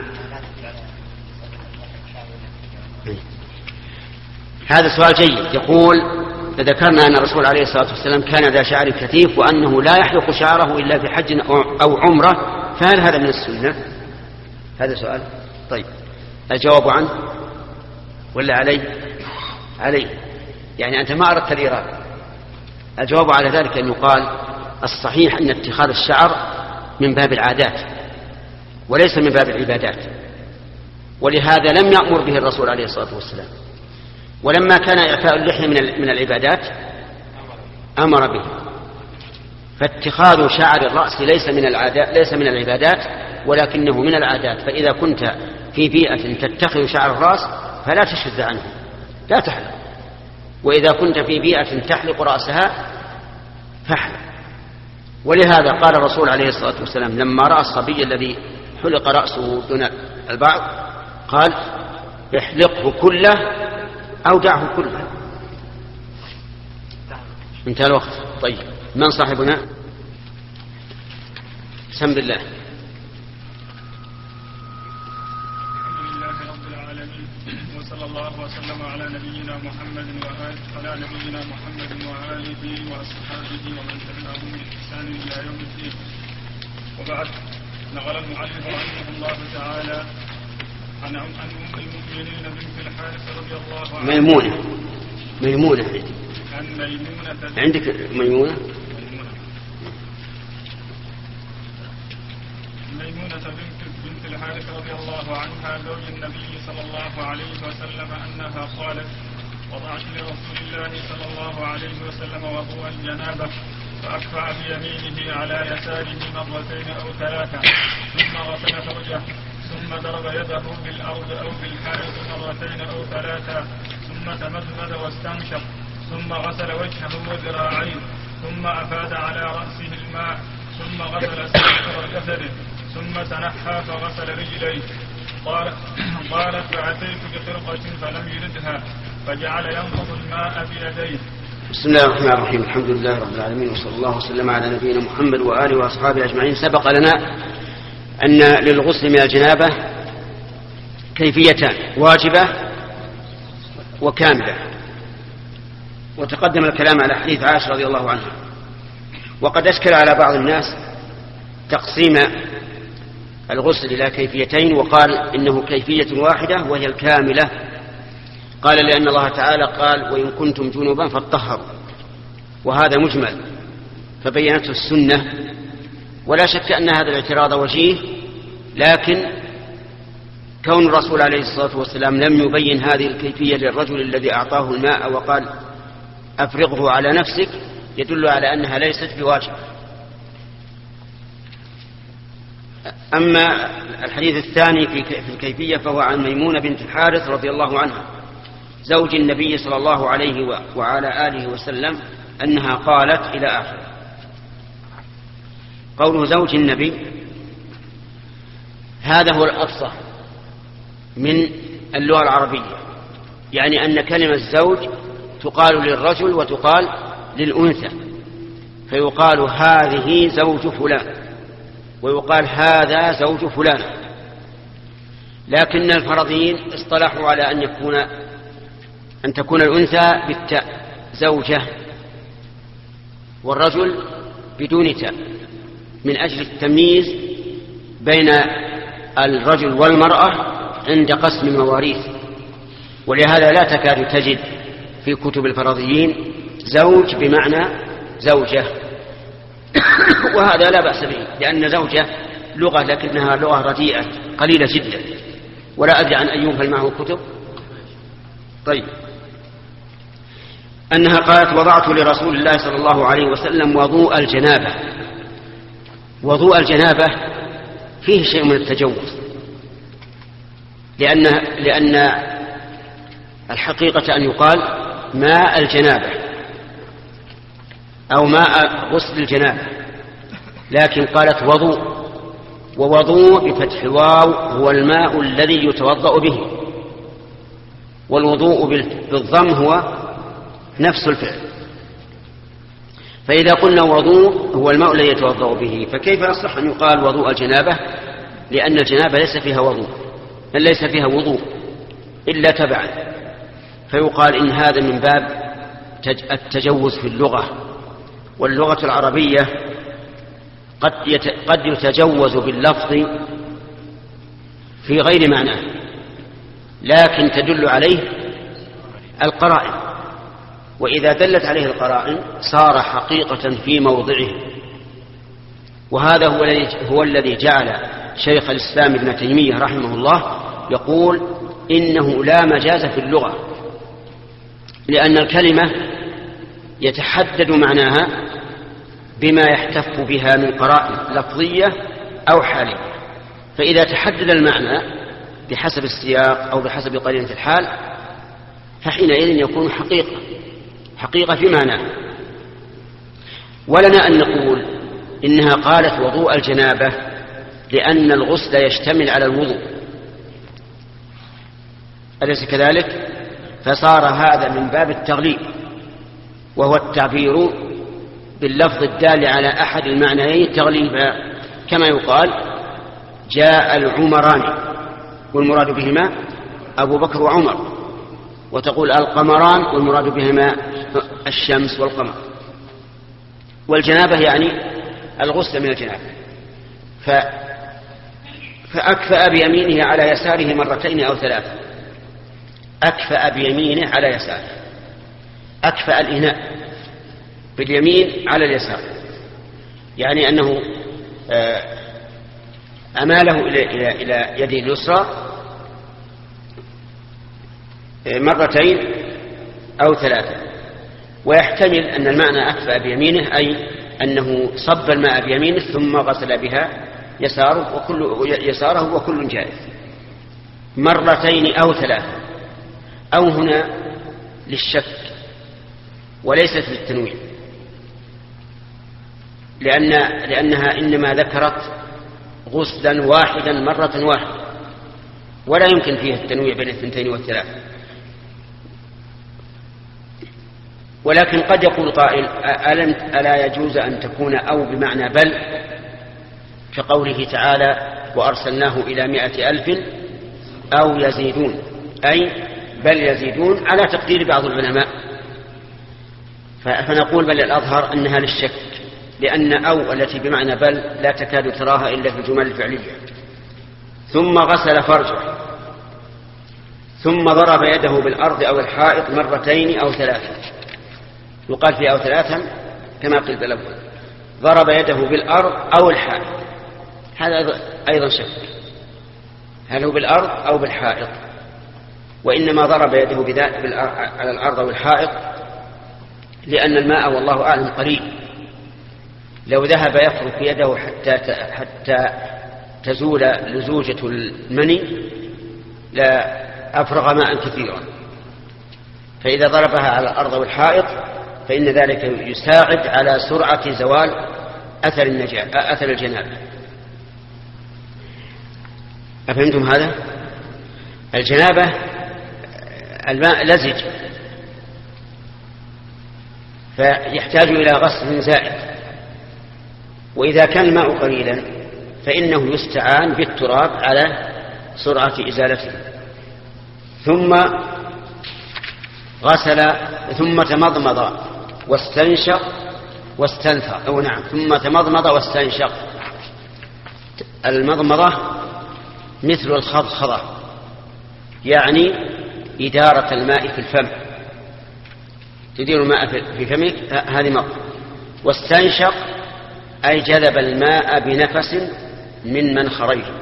هذا سؤال جيد. يقول ذكرنا أن الرسول عليه الصلاة والسلام كان ذا شعر كثيف وأنه لا يحلق شعره إلا في حج أو عمرة، فهل هذا من السنة؟ هذا سؤال. طيب الجواب عنه ولا عليه يعني أنت ما أردت الإرادة. الجواب على ذلك أن يقال الصحيح أن اتخاذ الشعر من باب العادات وليس من باب العبادات، ولهذا لم يأمر به الرسول عليه الصلاة والسلام. ولما كان إعفاء اللحية من العبادات أمر به، فاتخاذ شعر الرأس ليس من العبادات ولكنه من العادات. فإذا كنت في بيئة تتخذ شعر الرأس فلا تشد عنه، لا تحلق، وإذا كنت في بيئة تحلق رأسها فاحلق. ولهذا قال الرسول عليه الصلاة والسلام لما رأى الصبي الذي حلق رأسه دون البعض قال احلقه كله أو دعه كله. انتهى الوقت. طيب من صاحبنا؟ بسم الله. الحمد لله رب العالمين، وصلى الله وسلم على نبينا محمد وآله وأصحابه ومن تبعهم بإحسان إلى يوم الدين. وبعد، نقل المؤلف رحمه الله تعالى عن أم المؤمنين بنت الحارث رضي الله عنها ميمونة عندك ميمونة بنت الحارث رضي الله عنها زوج النبي صلى الله عليه وسلم أنها قالت وضعت لرسول الله صلى الله عليه وسلم وضوء الجنابة فأكفأ بيمينه على يساره مرتين أو ثلاثة ثم غسل فرجه ثم ضرب يده بالأرض أو بالحائط مرتين أو ثلاثة ثم تمضمض واستنشق ثم غسل وجهه وذراعيه ثم أفاد على رأسه الماء ثم غسل سائر جسده ثم تنحى فغسل رجليه. قالت فأتيت بخرقة فلم يردها فجعل ينقض الماء بيديه. بسم الله الرحمن الرحيم. الحمد لله رب العالمين وصلى الله وسلم على نبينا محمد وآله وأصحابه أجمعين. سبق لنا أن للغسل من الجنابة كيفيتان: واجبة وكاملة. وتقدم الكلام على حديث عائشة رضي الله عنها. وقد أشكل على بعض الناس تقسيم الغسل إلى كيفيتين، وقال إنه كيفية واحدة وهي الكاملة. قال لأن الله تعالى قال وإن كنتم جنبا فاطهروا، وهذا مجمل فبينته السنة. ولا شك أن هذا الاعتراض وجيه، لكن كون الرسول عليه الصلاة والسلام لم يبين هذه الكيفية للرجل الذي أعطاه الماء وقال أفرغه على نفسك يدل على أنها ليست بواجب. أما الحديث الثاني في الكيفية فهو عن ميمونة بنت الحارث رضي الله عنها زوج النبي صلى الله عليه وعلى آله وسلم أنها قالت إلى آخره. قوله زوج النبي هذا هو الأفصح من اللغة العربية، يعني أن كلمة الزوج تقال للرجل وتقال للأنثى، فيقال هذه زوج فلان ويقال هذا زوج فلان. لكن الفرضيين اصطلحوا على أن تكون الأنثى بالتاء زوجة والرجل بدون تاء، من أجل التمييز بين الرجل والمرأة عند قسم المواريث. ولهذا لا تكاد تجد في كتب الفرضيين زوج بمعنى زوجة وهذا لا بأس به، لأن زوجة لغة لكنها لغة رديئة قليلة جدا، ولا أدري عن أن ينفل معه كتب. طيب، أنها قالت وضعت لرسول الله صلى الله عليه وسلم وضوء الجنابة. وضوء الجنابة فيه شيء من التجوز، لأن الحقيقة أن يقال ماء الجنابة أو ماء غسل الجنابة، لكن قالت وضوء، ووضوء بفتح الواو هو الماء الذي يتوضأ به، والوضوء بالضم هو نفس الفعل. فإذا قلنا وضوء هو الماء الذي يتوضأ به، فكيف يصح أن يقال وضوء الجنابة؟ لأن الجنابة ليس فيها وضوء، بل ليس فيها وضوء إلا تبعا، فيقال إن هذا من باب التجوز في اللغة. واللغة العربية قد يتجوز باللفظ في غير معناه، لكن تدل عليه القرائن، وإذا دلت عليه القرائن صار حقيقة في موضعه. وهذا هو الذي جعل شيخ الإسلام ابن تيمية رحمه الله يقول إنه لا مجاز في اللغة، لأن الكلمة يتحدد معناها بما يحتف بها من قرائن لفظية أو حالية، فإذا تحدد المعنى بحسب السياق أو بحسب قرينة الحال فحينئذ يكون حقيقة في معناه. ولنا أن نقول إنها قالت وضوء الجنابة لأن الغسل يشتمل على الوضوء، أليس كذلك؟ فصار هذا من باب التغليب، وهو التعبير باللفظ الدال على أحد المعنيين تغليبا، كما يقال جاء العمران والمراد بهما أبو بكر وعمر، وتقول القمران والمراد بهما الشمس والقمر. والجنابة يعني الغسل من الجنابة. فأكفأ بيمينه على يساره مرتين أو ثلاثة. أكفأ بيمينه على يساره، أكفأ الإناء باليمين على اليسار، يعني أنه أماله إلى يده اليسرى مرتين أو ثلاثة. ويحتمل أن المعنى أكفأ بيمينه أي أنه صب الماء بيمينه ثم غسل بها يساره وكل جائز، مرتين أو ثلاثة. أو هنا للشك وليست للتنويع، لأنها إنما ذكرت غسلا واحدا مرة واحدة، ولا يمكن فيه التنويع بين الثنتين والثلاثة. ولكن قد يقول قائل: ألا يجوز أن تكون أو بمعنى بل، كقوله تعالى: وأرسلناه إلى 100,000 أو يزيدون، أي بل يزيدون، على تقدير بعض العلماء. فنقول بل الأظهر أنها للشك، لأن أو التي بمعنى بل لا تكاد تراها إلا في الجمل الفعلية. ثم غسل فرجه، ثم ضرب يده بالأرض أو الحائط مرتين أو ثلاثة. يقال فيه أو ثلاثا كما قلت الأول. ضرب يده بالأرض أو الحائط، هذا أيضا شك، هل هو بالأرض أو بالحائط؟ وإنما ضرب يده على الأرض أو الحائط لأن الماء والله أعلم قريب، لو ذهب يفرك يده حتى تزول لزوجة المني لا أفرغ ماء كثيرا. فإذا ضربها على الأرض والحائط فإن ذلك يساعد على سرعة زوال أثر الجنابة. أفهمتم هذا؟ الجنابة الماء لزج، فيحتاج إلى غسل زائد، وإذا كان الماء قليلا فإنه يستعان بالتراب على سرعة إزالته. ثم غسل، ثم تمضمض واستنشق واستنثر، أو نعم، ثم تمضمض واستنشق. المضمضة مثل الخضخضة، يعني إدارة الماء في الفم، تدير الماء في فمك، هذه مضمضة. واستنشق أي جذب الماء بنفس من منخريه.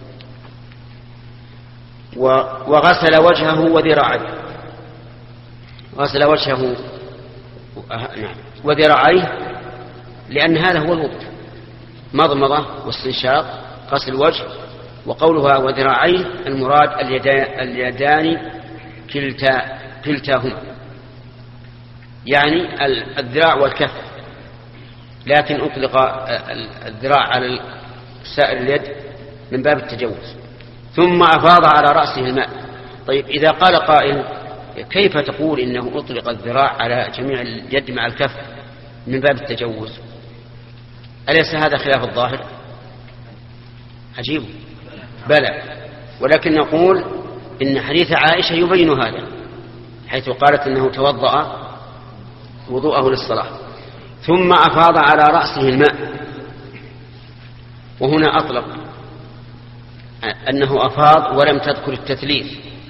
وغسل وجهه وذراعيه، غسل وجهه وذراعيه، لأن هذا هو الوضوء، مضمضة واستنشاق، غسل الوجه. وقولها وذراعيه المراد اليدان كلتاهما، يعني الذراع والكف، لكن أطلق الذراع على سائر اليد من باب التجوز. ثم أفاض على رأسه الماء. طيب، إذا قال قائل: كيف تقول إنه أطلق الذراع على جميع اليد مع الكف من باب التجوز؟ أليس هذا خلاف الظاهر؟ عجيب. بلى، ولكن نقول إن حديث عائشة يبين هذا، حيث قالت إنه توضأ وضوءه للصلاة. ثم أفاض على رأسه الماء، وهنا أطلق أنه أفاض ولم تذكر التثليث،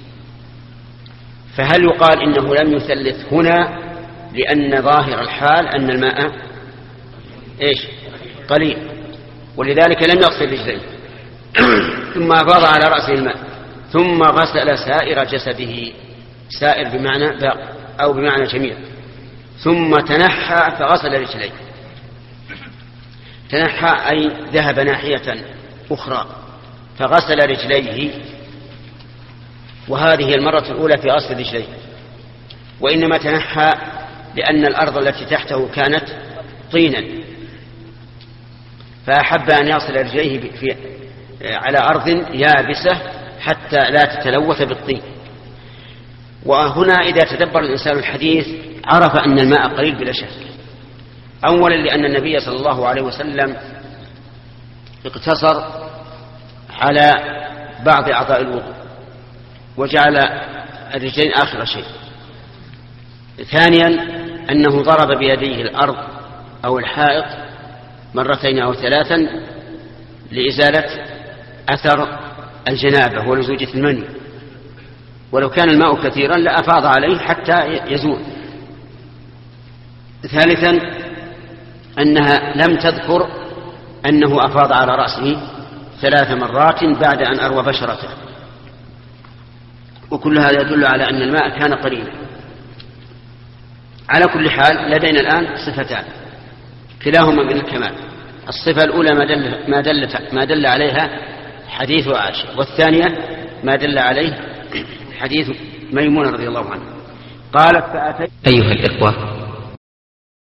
فهل يقال إنه لم يثلث هنا لأن ظاهر الحال أن الماء قليل، ولذلك لم يغسل رجليه؟ ثم أفاض على رأسه الماء، ثم غسل سائر جسده، سائر بمعنى باقي أو بمعنى جميع. ثم تنحى فغسل رجليه. تنحى أي ذهب ناحية أخرى فغسل رجليه، وهذه المرة الأولى في غسل رجليه. وإنما تنحى لأن الأرض التي تحته كانت طينا، فأحب أن يغسل رجليه على أرض يابسة حتى لا تتلوث بالطين. وهنا إذا تدبر الإنسان الحديث عرف أن الماء قليل بلا شك. أولا لأن النبي صلى الله عليه وسلم اقتصر على بعض أعضاء الوضوء وجعل الرجلين آخر شيء. ثانيا أنه ضرب بيديه الأرض أو الحائط مرتين أو ثلاثا لإزالة أثر الجنابة ولزوجة المني، ولو كان الماء كثيرا لأفاض عليه حتى يزول. ثالثا أنها لم تذكر أنه أفاض على رأسه 3 مرات بعد أن أروى بشرته، وكل هذا يدل على أن الماء كان قليلا. على كل حال لدينا الآن صفتان كلاهما من الكمال. الصفة الأولى ما دل عليها حديث عائشة، والثانية ما دل عليه حديث ميمونة رضي الله عنها. قالت فأتيت. أيها الإخوة،